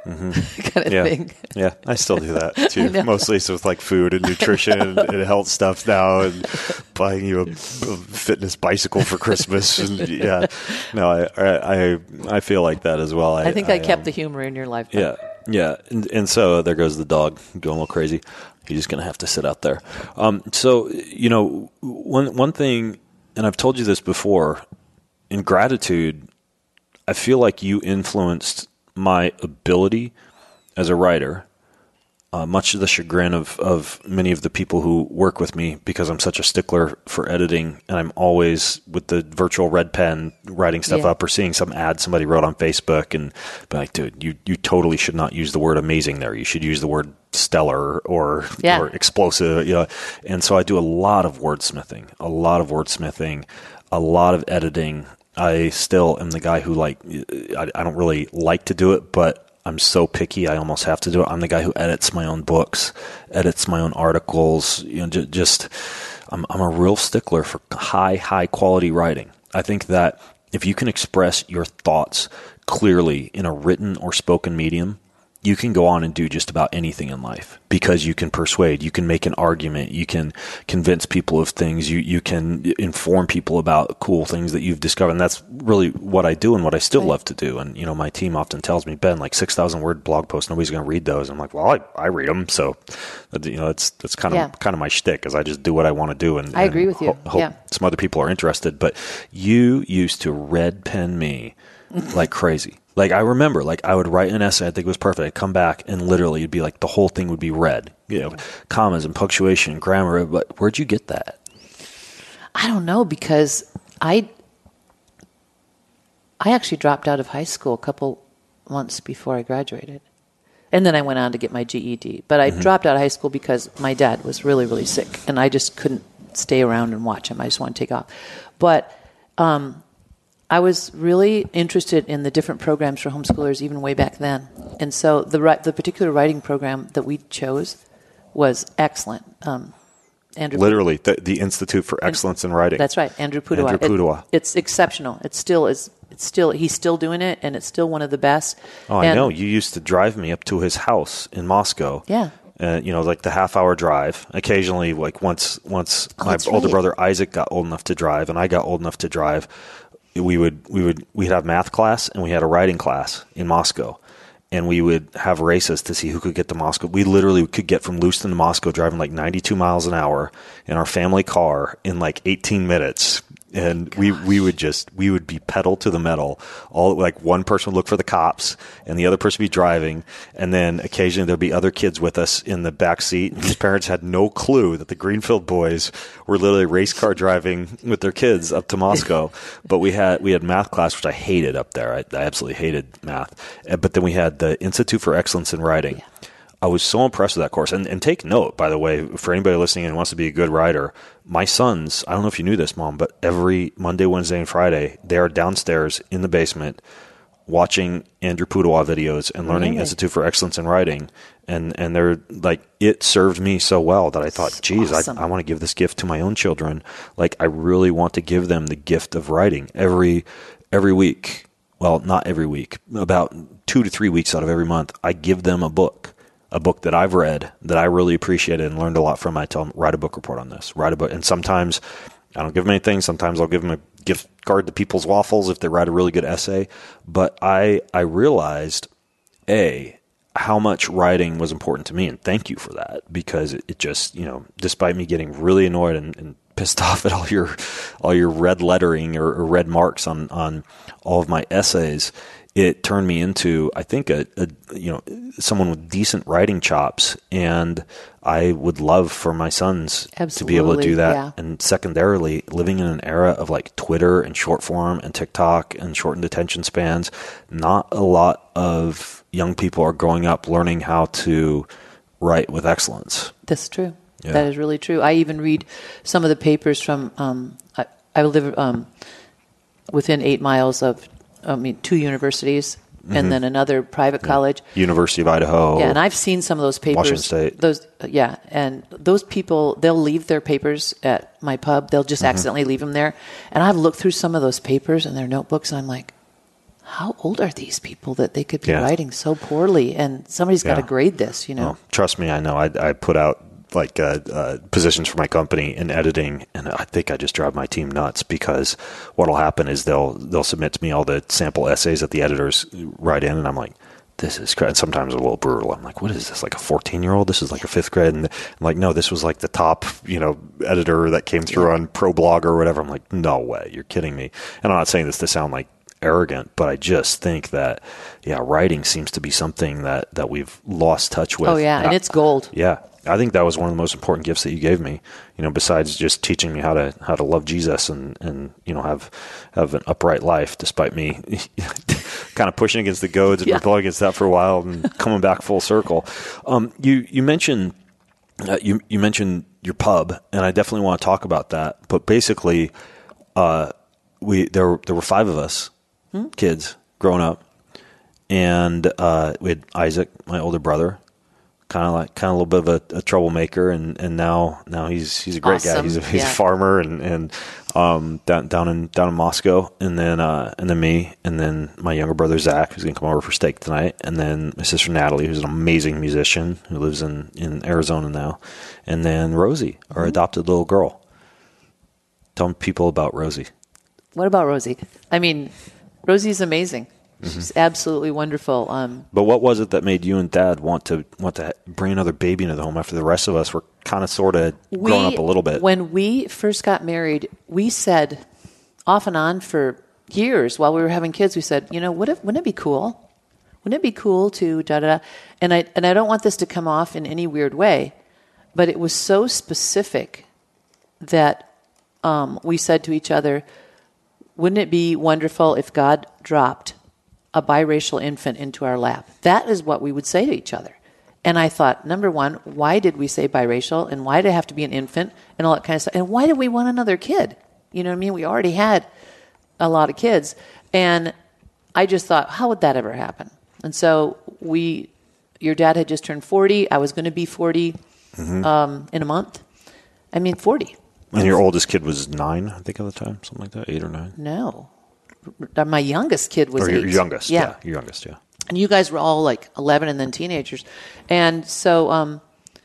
mm-hmm. kind of yeah. thing. Yeah, I still do that too. Mostly it's with like food and nutrition and, and health stuff now, and buying you a, a fitness bicycle for Christmas. And yeah, no, I I I feel like that as well. I, I think I, I kept um, the humor in your life. Though. Yeah, yeah, and, and so there goes the dog going a little crazy. He's just gonna have to sit out there. Um, so you know, one one thing, and I've told you this before. In gratitude, I feel like you influenced my ability as a writer, uh, much to the chagrin of, of many of the people who work with me, because I'm such a stickler for editing, and I'm always with the virtual red pen writing stuff yeah. up or seeing some ad somebody wrote on Facebook and be like, dude, you, you totally should not use the word amazing there. You should use the word stellar or, yeah. or explosive. You know? And so I do a lot of wordsmithing, a lot of wordsmithing, a lot of editing. I still am the guy who like, I, I don't really like to do it, but I'm so picky. I almost have to do it. I'm the guy who edits my own books, edits my own articles. You know, j- just, I'm, I'm a real stickler for high, high quality writing. I think that if you can express your thoughts clearly in a written or spoken medium, you can go on and do just about anything in life, because you can persuade, you can make an argument, you can convince people of things, you, you can inform people about cool things that you've discovered. And that's really what I do and what I still right. love to do. And, you know, my team often tells me, Ben, like six thousand word blog posts, nobody's going to read those. I'm like, well, I, I read them. So, you know, it's, it's kind of, yeah. kind of my shtick, is I just do what I want to do. And I agree with you. Ho- hope yeah. some other people are interested, but you used to red pen me like crazy. Like, I remember, like, I would write an essay, I think it was perfect, I'd come back, and literally it'd be like the whole thing would be red. You know, commas and punctuation and grammar, but where'd you get that? I don't know, because I I actually dropped out of high school a couple months before I graduated. And then I went on to get my G E D. But I mm-hmm. dropped out of high school because my dad was really, really sick, and I just couldn't stay around and watch him. I just wanted to take off. But um I was really interested in the different programs for homeschoolers even way back then. And so the the particular writing program that we chose was excellent. Um, Andrew Literally, the, the Institute for Excellence in Writing. That's right, Andrew Pudewa. Andrew Pudewa. It, it's exceptional. It still is. It's still he's still doing it, and it's still one of the best. Oh, and, I know. You used to drive me up to his house in Moscow. Yeah. Uh, you know, like the half-hour drive. Occasionally, like once once oh, my older right. brother Isaac got old enough to drive, and I got old enough to drive, we would we would we'd have math class and we had a writing class in Moscow, and we would have races to see who could get to Moscow. We literally could get from Lewiston to Moscow driving like ninety-two miles an hour in our family car in like eighteen minutes. And Gosh. we we would just we would be pedal to the metal. All like one person would look for the cops, and the other person would be driving, and then occasionally there'd be other kids with us in the back seat. Whose parents had no clue that the Greenfield boys were literally race car driving with their kids up to Moscow. But we had we had math class, which I hated up there. I, I absolutely hated math. But then we had the Institute for Excellence in Writing. Yeah. I was so impressed with that course. And, and take note, by the way, for anybody listening and wants to be a good writer, my sons, I don't know if you knew this, Mom, but every Monday, Wednesday, and Friday, they are downstairs in the basement watching Andrew Pudewa videos and learning really? Institute for Excellence in Writing. And, and they're like, it served me so well that I thought, geez, awesome. I, I want to give this gift to my own children. Like, I really want to give them the gift of writing every every week. Well, not every week, about two to three weeks out of every month, I give them a book. A book that I've read that I really appreciated and learned a lot from. I tell them, write a book report on this. Write a book. And sometimes I don't give them anything. Sometimes I'll give them a gift card to People's Waffles if they write a really good essay. But I I realized, A, how much writing was important to me. And thank you for that, because it, it just, you know, despite me getting really annoyed and, and pissed off at all your all your red lettering or, or red marks on, on all of my essays, it turned me into, I think, a, a you know someone with decent writing chops, and I would love for my sons Absolutely, to be able to do that. Yeah. And secondarily, living in an era of like Twitter and short form and TikTok and shortened attention spans, not a lot of young people are growing up learning how to write with excellence. That's true. Yeah. That is really true. I even read some of the papers from, um, I, I live um, within eight miles of I mean, two universities, mm-hmm. and then another private yeah. college. University of Idaho. Yeah, and I've seen some of those papers. Washington State. Those, yeah, and those people, they'll leave their papers at my pub. They'll just mm-hmm. accidentally leave them there. And I've looked through some of those papers and their notebooks, and I'm like, how old are these people that they could be Yeah. writing so poorly? And somebody's got to Yeah. grade this, you know? Oh, trust me, I know. I, I put out like uh, uh, positions for my company in editing, and I think I just drive my team nuts because what'll happen is they'll they'll submit to me all the sample essays that the editors write in, and I'm like, this is crazy. And sometimes a little brutal. I'm like, what is this? Like a fourteen year old? This is like a fifth grade. And I'm like, no, this was like the top, you know, editor that came through on ProBlog or whatever. I'm like, no way, you're kidding me. And I'm not saying this to sound like arrogant, but I just think that, yeah, writing seems to be something that, that we've lost touch with. Oh, yeah, and I- it's gold. Yeah. I think that was one of the most important gifts that you gave me, you know, besides just teaching me how to, how to love Jesus and, and, you know, have, have an upright life despite me kind of pushing against the goads and Yeah. rebelling against that for a while and coming back full circle. Um, you, you mentioned, uh, you, you mentioned your pub, and I definitely want to talk about that, but basically, uh, we, there, there were five of us Hmm? kids growing up, and, uh, we had Isaac, my older brother, kind of like, kind of a little bit of a, a troublemaker, and, and now, now he's, he's a great guy. Awesome. He's a, he's Yeah. a farmer and, and, um, down, down in, down in Moscow. And then, uh, and then me, and then my younger brother, Zach, who's going to come over for steak tonight. And then my sister, Natalie, who's an amazing musician who lives in, in Arizona now. And then Rosie, our adopted little girl. Tell people about Rosie. What about Rosie? I mean, Rosie's amazing. Mm-hmm. She's absolutely wonderful. Um, But what was it that made you and Dad want to want to bring another baby into the home after the rest of us were kind of sort of grown up a little bit? When we first got married, we said off and on for years while we were having kids, we said, you know, what if, wouldn't it be cool? Wouldn't it be cool to da da da? And I and I don't want this to come off in any weird way, but it was so specific that um, we said to each other, wouldn't it be wonderful if God dropped a biracial infant into our lap? That is what we would say to each other. And I thought, number one, why did we say biracial? And why did it have to be an infant? And all that kind of stuff. And why did we want another kid? You know what I mean? We already had a lot of kids. And I just thought, how would that ever happen? And so we, your dad had just turned forty. I was going to be forty Mm-hmm. um, in a month. I mean, forty. And your oldest kid was nine, I think, at the time, something like that, eight or nine. No. My youngest kid was Or your eight. youngest, Yeah. yeah, your youngest, yeah. And you guys were all like eleven and then teenagers. And so um,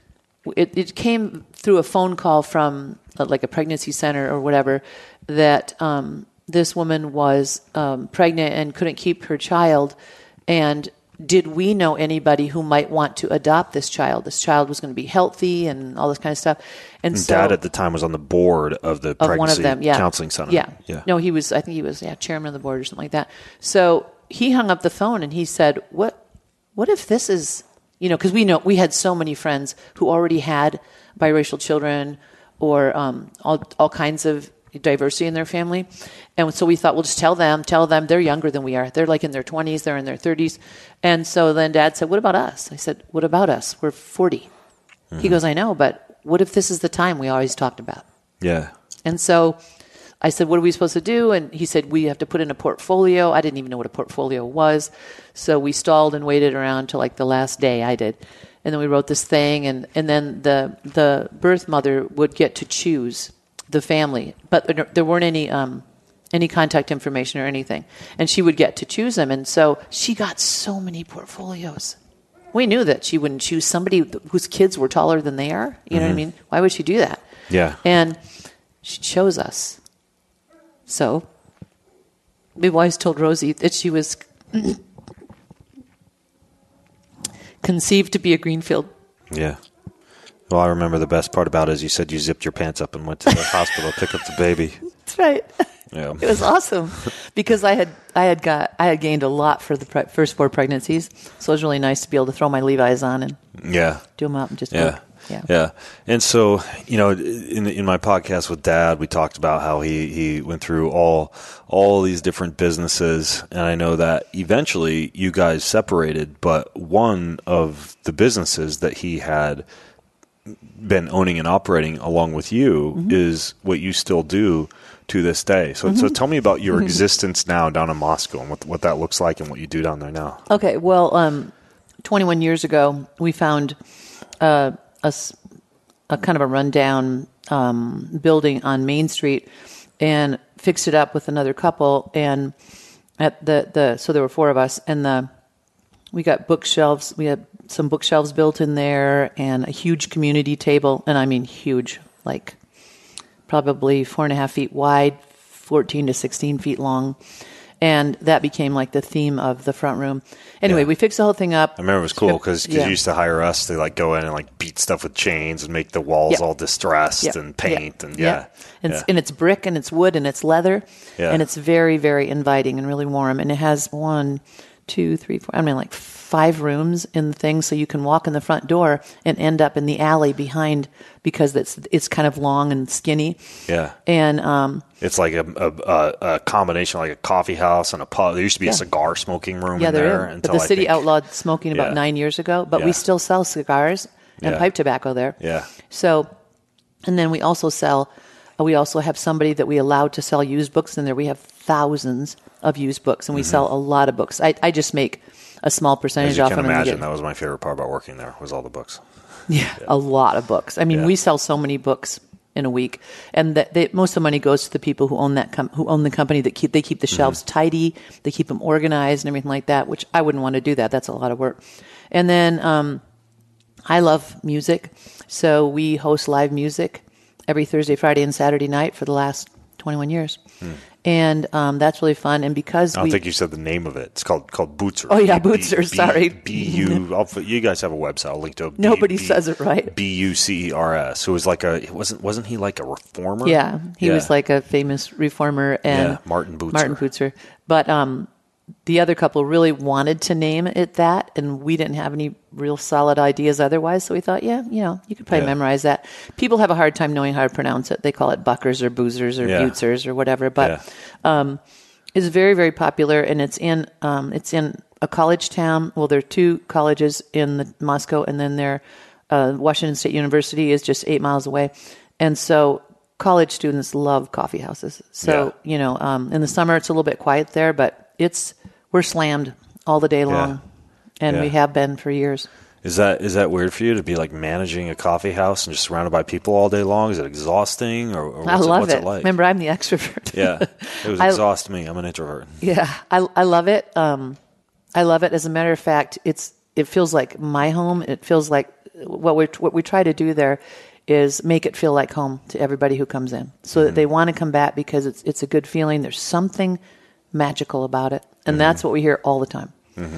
it, it came through a phone call from uh, like a pregnancy center or whatever that um, this woman was um, pregnant and couldn't keep her child. And did we know anybody who might want to adopt this child? This child was going to be healthy and all this kind of stuff. And, And so, Dad at the time was on the board of the of pregnancy one of them, yeah. counseling center. Yeah. yeah. No, he was, I think he was, yeah, chairman of the board or something like that. So he hung up the phone and he said, what, what if this is, you know, because we know, we had so many friends who already had biracial children or um, all, all kinds of diversity in their family. And so we thought, we'll just tell them, tell them they're younger than we are. They're like in their twenties, they're in their thirties. And so then Dad said, what about us? I said, what about us? We're forty. Mm-hmm. He goes, I know, but what if this is the time we always talked about? Yeah. And so I said, what are we supposed to do? And he said, we have to put in a portfolio. I didn't even know what a portfolio was. So we stalled and waited around till like the last day I did. And then we wrote this thing. And, and then the, the birth mother would get to choose the family. But there weren't any, um, any contact information or anything. And she would get to choose them. And so she got so many portfolios. We knew that she wouldn't choose somebody whose kids were taller than they are. You know mm-hmm. what I mean? Why would she do that? Yeah. And she chose us. So we've always told Rosie that she was conceived to be a Greenfield. Yeah. Well, I remember the best part about it is you said you zipped your pants up and went to the hospital to pick up the baby. That's right. Yeah. It was awesome because I had I had got I had gained a lot for the pre- first four pregnancies, so it was really nice to be able to throw my Levi's on and yeah, do them up and just yeah. Go. Yeah. Yeah. And so, you know, in in my podcast with Dad, we talked about how he, he went through all all these different businesses. And I know that eventually you guys separated, but one of the businesses that he had been owning and operating along with you mm-hmm. is what you still do to this day. So mm-hmm. so tell me about your existence now down in Moscow and what what that looks like and what you do down there now. Okay. Well, um, twenty-one years ago, we found uh, a, a kind of a rundown um, building on Main Street and fixed it up with another couple. And at the, the so there were four of us, and the we got bookshelves. We had some bookshelves built in there, and a huge community table, and I mean huge, like probably four and a half feet wide, fourteen to sixteen feet long. And that became like the theme of the front room. Anyway, Yeah. we fixed the whole thing up. I remember it was cool because Yeah. you used to hire us to like go in and like beat stuff with chains and make the walls Yep. all distressed Yep. and paint Yep. and Yep. yeah. And, yeah. It's, and it's brick and it's wood and it's leather. Yeah. And it's very, very inviting and really warm. And it has one, two, three, four, I mean like five rooms in the thing, so you can walk in the front door and end up in the alley behind because it's it's kind of long and skinny. Yeah. And um, It's like a, a, a combination, like a coffee house and a pub. There used to be Yeah. a cigar smoking room yeah, in there. there is. Until But the I city think, outlawed smoking about Yeah. nine years ago, but Yeah. we still sell cigars and Yeah. pipe tobacco there. Yeah. So, and then we also sell, uh, we also have somebody that we allowed to sell used books in there. We have thousands of used books, and we sell a lot of books. I, I just make a small percentage As you off can them. and we imagine, get- that was my favorite part about working there was all the books. Yeah, a lot of books. I mean, Yeah. we sell so many books in a week, and that they, most of the money goes to the people who own that com- who own the company that keep they keep the shelves Mm-hmm. tidy, they keep them organized and everything like that. Which I wouldn't want to do that. That's a lot of work. And then um, I love music, so we host live music every Thursday, Friday, and Saturday night for the last twenty-one years, and um, that's really fun. And because Hmm. I don't we, think you said the name of it. It's called called Bootser. Oh, yeah, B- Bootser, B- sorry. B U. I'll put- You guys have a website. I'll link to it. B- Nobody B- says it right. B U C E R S. Who was like a wasn't wasn't he like a reformer? Yeah, he Yeah. was like a famous reformer and Yeah, Martin Bootser. Martin Bootser. But um, the other couple really wanted to name it that, and we didn't have any real solid ideas otherwise. So we thought, yeah, you know, you could probably Yeah. memorize that. People have a hard time knowing how to pronounce it. They call it Buckers or Boozers or Yeah. Butzers or whatever. But Yeah. um, it's very, very popular, and it's in um, it's in a college town. Well, there are two colleges in the Moscow, and then there, uh, Washington State University is just eight miles away, and so college students love coffee houses. So Yeah. you know, um, in the summer it's a little bit quiet there, but it's we're slammed all the day long, and Yeah. we have been for years. Is that is that weird for you to be like managing a coffee house and just surrounded by people all day long? Is it exhausting or, or what's, I love it, what's it. it like? Remember, I'm the extrovert. Yeah, it was I- exhaust me. I'm an introvert. Yeah, I I love it. Um, I love it. As a matter of fact, it's it feels like my home. It feels like what we what we try to do there is make it feel like home to everybody who comes in, so that they want to come back because it's it's a good feeling. There's something magical about it, and that's what we hear all the time.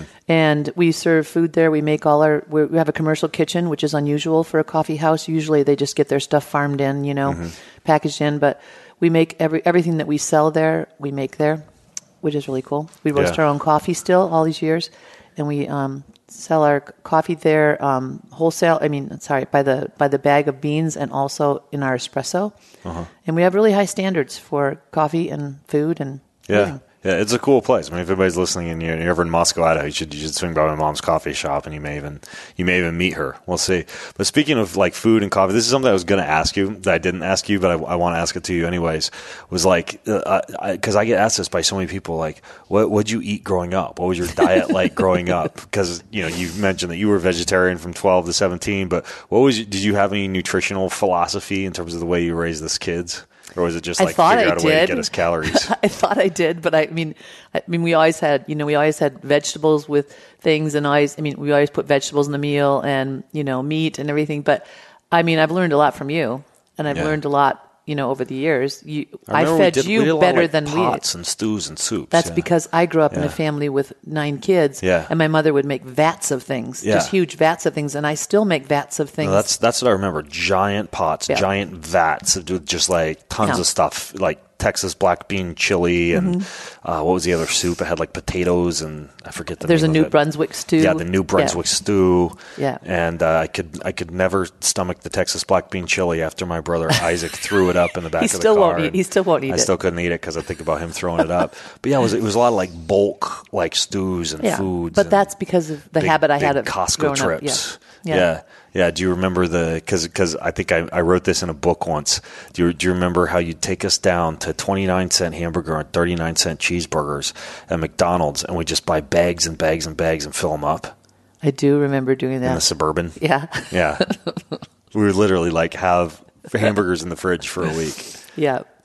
And we serve food there. We make all our. We have a commercial kitchen, which is unusual for a coffee house. Usually, they just get their stuff farmed in, you know, packaged in. But we make every everything that we sell there. We make there, which is really cool. We roast Yeah. our own coffee still all these years, and we um, sell our c- coffee there um, wholesale. I mean, sorry, by the by the bag of beans, and also in our espresso. And we have really high standards for coffee and food and Yeah. everything. Yeah, it's a cool place. I mean, if anybody's listening and you're, you're ever in Moscow, Idaho, you should you should swing by my mom's coffee shop, and you may even you may even meet her. We'll see. But speaking of like food and coffee, this is something I was going to ask you that I didn't ask you, but I, I want to ask it to you anyways. Was like because uh, I, 'cause I get asked this by so many people, like, what what'd you eat growing up? What was your diet like growing up? Because you know you mentioned that you were vegetarian from twelve to seventeen, but what was did you have any nutritional philosophy in terms of the way you raised this kids? Or was it just I like thought figure I out a way to did. get us calories? I thought I did, but I mean, I mean, we always had, you know, we always had vegetables with things, and always, I mean, we always put vegetables in the meal, and you know, meat and everything. But I mean, I've learned a lot from you, and I've Yeah. learned a lot, you know, over the years. You, I, remember we fed did- we you did a lot of, better like, than we. pots and stews and soups. That's yeah. because I grew up in Yeah. a family with nine kids, Yeah. and my mother would make vats of things, Yeah. just huge vats of things, and I still make vats of things. No, that's that's what I remember. Giant pots, Yeah. giant vats with just like tons Yeah. of stuff, like Texas black bean chili, and uh, what was the other soup? It had like potatoes and I forget the There's a name New of it. Brunswick stew. Yeah, the New Brunswick stew. Yeah. And uh, I could I could never stomach the Texas black bean chili after my brother Isaac threw it up in the back He of the still car. won't eat- and he still won't eat I it. still couldn't eat it because I think about him throwing it up. But yeah, it was it was a lot of like bulk like stews and Yeah, foods. but and that's because of the big- habit I had big of Costco growing up. trips. Yeah. Yeah. Yeah. yeah, Do you remember the? Because because I think I, I wrote this in a book once. Do you do you remember how you'd take us down to twenty nine cent hamburger and thirty nine cent cheeseburgers at McDonald's, and we just buy bags and bags and bags and fill them up I do remember doing in the that. Suburban? Yeah. Yeah, we would literally like have hamburgers in the fridge for a week. Yeah.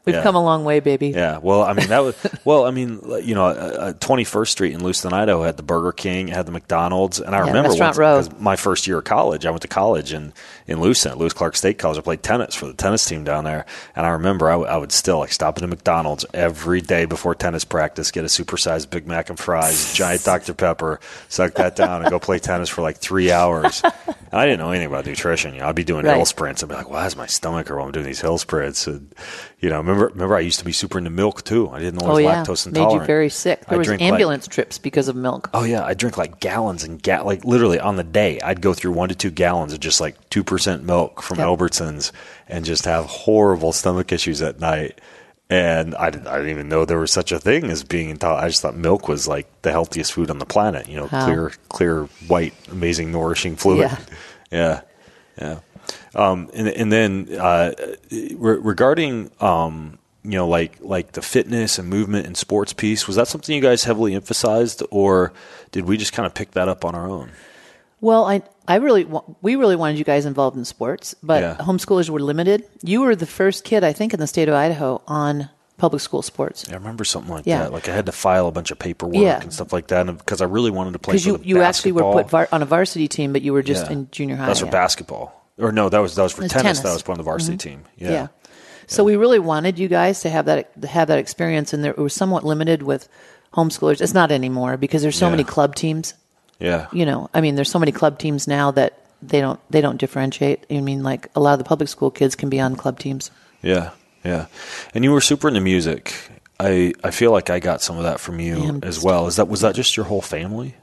We've yeah. come a long way, baby. Yeah. Well, I mean, that was, well, I mean, you know, uh, twenty-first Street in Lewiston, Idaho had the Burger King, had the McDonald's. And I Yeah, remember Restaurant once, Row. 'cause my first year of college, I went to college in, in Lewiston, Lewis Clark State College. I played tennis for the tennis team down there. And I remember I, w- I would still like stop at a McDonald's every day before tennis practice, get a supersized Big Mac and fries, giant Doctor Pepper, suck that down and go play tennis for like three hours. And I didn't know anything about nutrition. You know, I'd be doing Right. hill sprints. I'd be like, why is my stomach hurt while I'm doing these hill sprints? And, you know, remember, remember I used to be super into milk too. I didn't know I Oh was yeah, lactose made intolerant. you very sick. There I was drink, like- ambulance trips because of milk. Oh yeah, I drink like gallons and ga- like literally on the day, I'd go through one to two gallons of just like two percent milk from Yep. Albertsons, and just have horrible stomach issues at night. And I didn't, I didn't even know there was such a thing as being intolerant. I just thought milk was like the healthiest food on the planet. You know, Wow. clear, clear, white, amazing, nourishing fluid. Yeah. yeah, yeah. Um, and and then uh, re- regarding um, you know, like like the fitness and movement and sports piece, was that something you guys heavily emphasized, or did we just kind of pick that up on our own? Well, I I really wa- we really wanted you guys involved in sports, but Yeah. homeschoolers were limited. You were the first kid, I think, in the state of Idaho on public school sports. I remember something like Yeah. that. Like I had to file a bunch of paperwork Yeah. and stuff like that, because I really wanted to play Because for you, the you actually were basketball. put var- on a varsity team, but you were just Yeah. in junior high. That's for yeah. basketball, or no, that was that was for It's tennis. tennis. That was put on the varsity team. Yeah. Yeah. So we really wanted you guys to have that to have that experience, and there, it was somewhat limited with homeschoolers. It's not anymore because there's so Yeah. many club teams. yeah, You know, I mean, there's so many club teams now that they don't they don't differentiate. I mean, like a lot of the public school kids can be on club teams. yeah, yeah. And you were super into music. I I feel like I got some of that from you Yeah, as well. Is that was that just your whole family?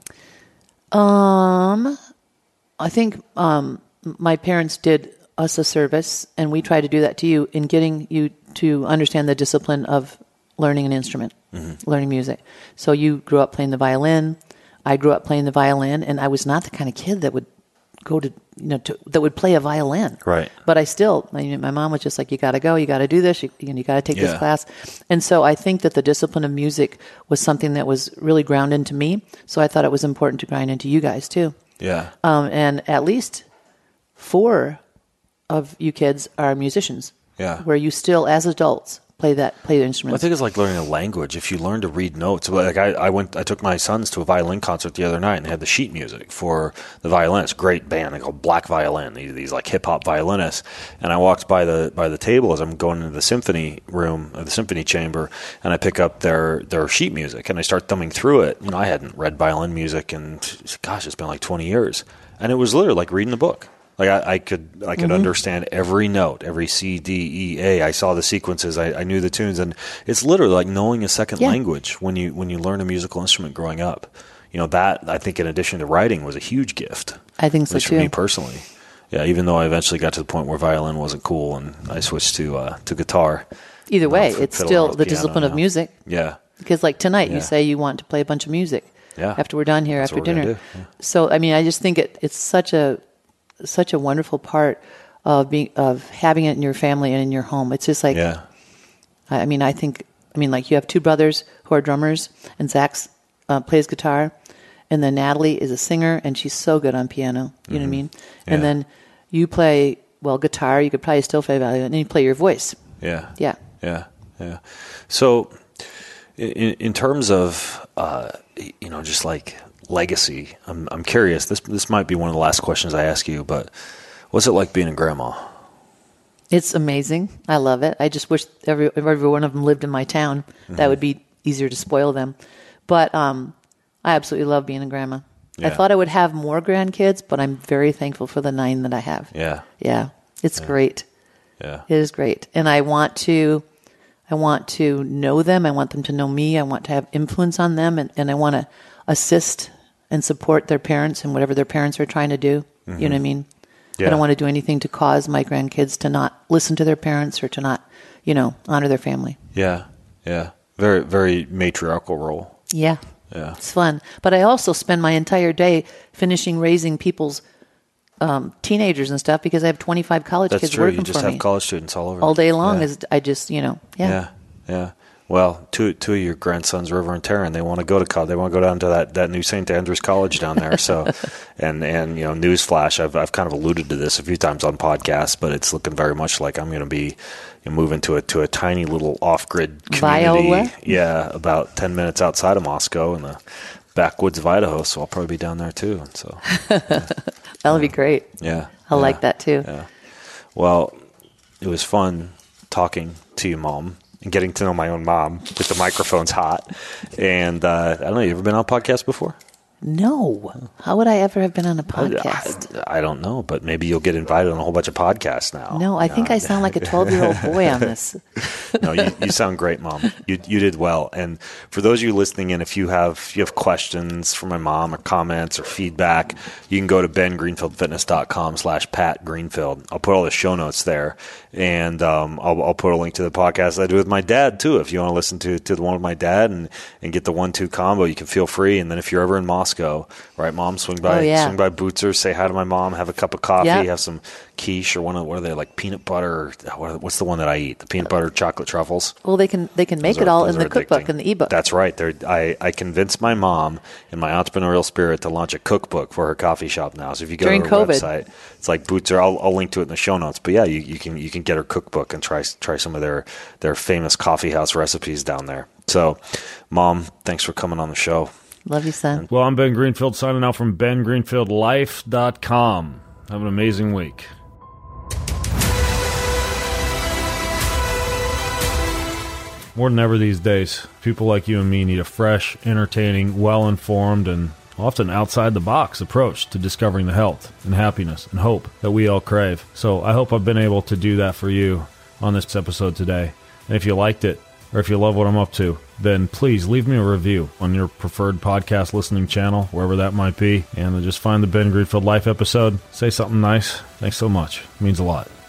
Um, I think um, my parents did us a service, and we tried to do that to you in getting you to understand the discipline of learning an instrument, Mm-hmm. learning music. So you grew up playing the violin. I grew up playing the violin, and I was not the kind of kid that would go to you know to, that would play a violin. Right. But I still, I mean, my mom was just like, you got to go, you got to do this, you, you, you got to take Yeah. this class. And so I think that the discipline of music was something that was really ground into me. So I thought it was important to grind into you guys too. Yeah, Um, and at least four of you kids are musicians. Yeah. Where you still, as adults, play that play the I instruments. think it's like learning a language. If you learn to read notes, like I, I went, I took my sons to a violin concert the other night, and they had the sheet music for the violin. It's a great band. They call Black Violin. These, these like hip hop violinists. And I walked by the by the table as I'm going into the symphony room, or the symphony chamber, and I pick up their their sheet music, and I start thumbing through it. You know, I hadn't read violin music in, gosh, it's been like twenty years, and it was literally like reading a book. Like I, I could, I could Mm-hmm. understand every note, every C, D, E, A. I saw the sequences, I, I knew the tunes, and it's literally like knowing a second Yeah. language when you when you learn a musical instrument growing up. You know, that I think, in addition to writing, was a huge gift. I think At so least for too. me personally. Yeah, even though I eventually got to the point where violin wasn't cool, and I switched to uh, to guitar. Either way, f- it's fiddle still with the piano discipline of now. music. Yeah, Because like tonight, Yeah. you say you want to play a bunch of music. Yeah. After we're done here, That's after what we're gonna dinner. do, yeah. So I mean, I just think it, it's such a such a wonderful part of being of having it in your family and in your home. It's just like yeah, I I mean, I think, I mean, like you have two brothers who are drummers, and Zach's uh, plays guitar, and then Natalie is a singer, and she's so good on piano. You know what I mean? Yeah. And then you play, well, guitar. You could probably still play violin, and then you play your voice. yeah, Yeah. yeah, yeah. So, in, in terms of uh, you know, just like legacy, I'm I'm curious. This this might be one of the last questions I ask you, but what's it like being a grandma? It's amazing. I love it. I just wish every every one of them lived in my town. Mm-hmm. That would be easier to spoil them. But um, I absolutely love being a grandma. I Yeah. thought I would have more grandkids, but I'm very thankful for the nine that I have. Yeah, Yeah, it's great. yeah, It is great. And I want to I want to know them. I want them to know me. I want to have influence on them, and, and I want to assist and support their parents in whatever their parents are trying to do. You know what I mean? Yeah. I don't want to do anything to cause my grandkids to not listen to their parents or to not, you know, honor their family. yeah, yeah. Very very matriarchal role. Yeah. Yeah, It's fun. But I also spend my entire day finishing raising people's um, teenagers and stuff because I have twenty-five college that's kids true. working You just for have me college students all over all day long. Yeah. Is I just, you know, yeah. Yeah, yeah. Well, two two of your grandsons, River and Taryn, they want to go to college. They want to go down to that, that new Saint Andrews College down there. So, and and you know, newsflash, I've I've kind of alluded to this a few times on podcasts, but it's looking very much like I'm going to be you know, moving to a to a tiny little off grid community. Viola? Yeah, about ten minutes outside of Moscow in the backwoods of Idaho. So I'll probably be down there too. And so yeah. That'll be great. Yeah, I yeah, like that too. Yeah. Well, it was fun talking to you, Mom. And getting to know my own mom with the microphones hot. And uh, I don't know, you ever been on a podcast before? No. How would I ever have been on a podcast? I, I don't know, but maybe you'll get invited on a whole bunch of podcasts now. No, I think uh, I sound like a twelve-year-old boy on this. No, you, you sound great, Mom. You you did well. And for those of you listening in, if you have if you have questions for my mom or comments or feedback, you can go to ben greenfield fitness dot com slash pat greenfield. I'll put all the show notes there, and um, I'll, I'll put a link to the podcast I do with my dad too. If you want to listen to to the one with my dad and, and get the one two combo, you can feel free. And then if you're ever in Moscow, right, Mom, swing by oh, yeah. swing by Bootzer's, say hi to my mom, have a cup of coffee, yep. have some quiche or one of what are they like peanut butter? Or what's the one that I eat? The peanut butter chocolate truffles. Well, they can they can make Those it are- all those in the are cookbook addicting. and the ebook. That's right. They're, I I convinced my mom in my entrepreneurial spirit to launch a cookbook for her coffee shop now. So if you go During to her COVID. website, it's like Bootser. I'll, I'll link to it in the show notes. But yeah, you, you can you can get her cookbook and try try some of their their famous coffee house recipes down there. So, Mom, thanks for coming on the show. Love you, son. Well, I'm Ben Greenfield signing out from ben greenfield life dot com. Have an amazing week. More than ever these days, people like you and me need a fresh, entertaining, well-informed, and often outside-the-box approach to discovering the health and happiness and hope that we all crave. So I hope I've been able to do that for you on this episode today. And if you liked it, or if you love what I'm up to, then please leave me a review on your preferred podcast listening channel, wherever that might be, and just find the Ben Greenfield Life episode. Say something nice. Thanks so much. It means a lot.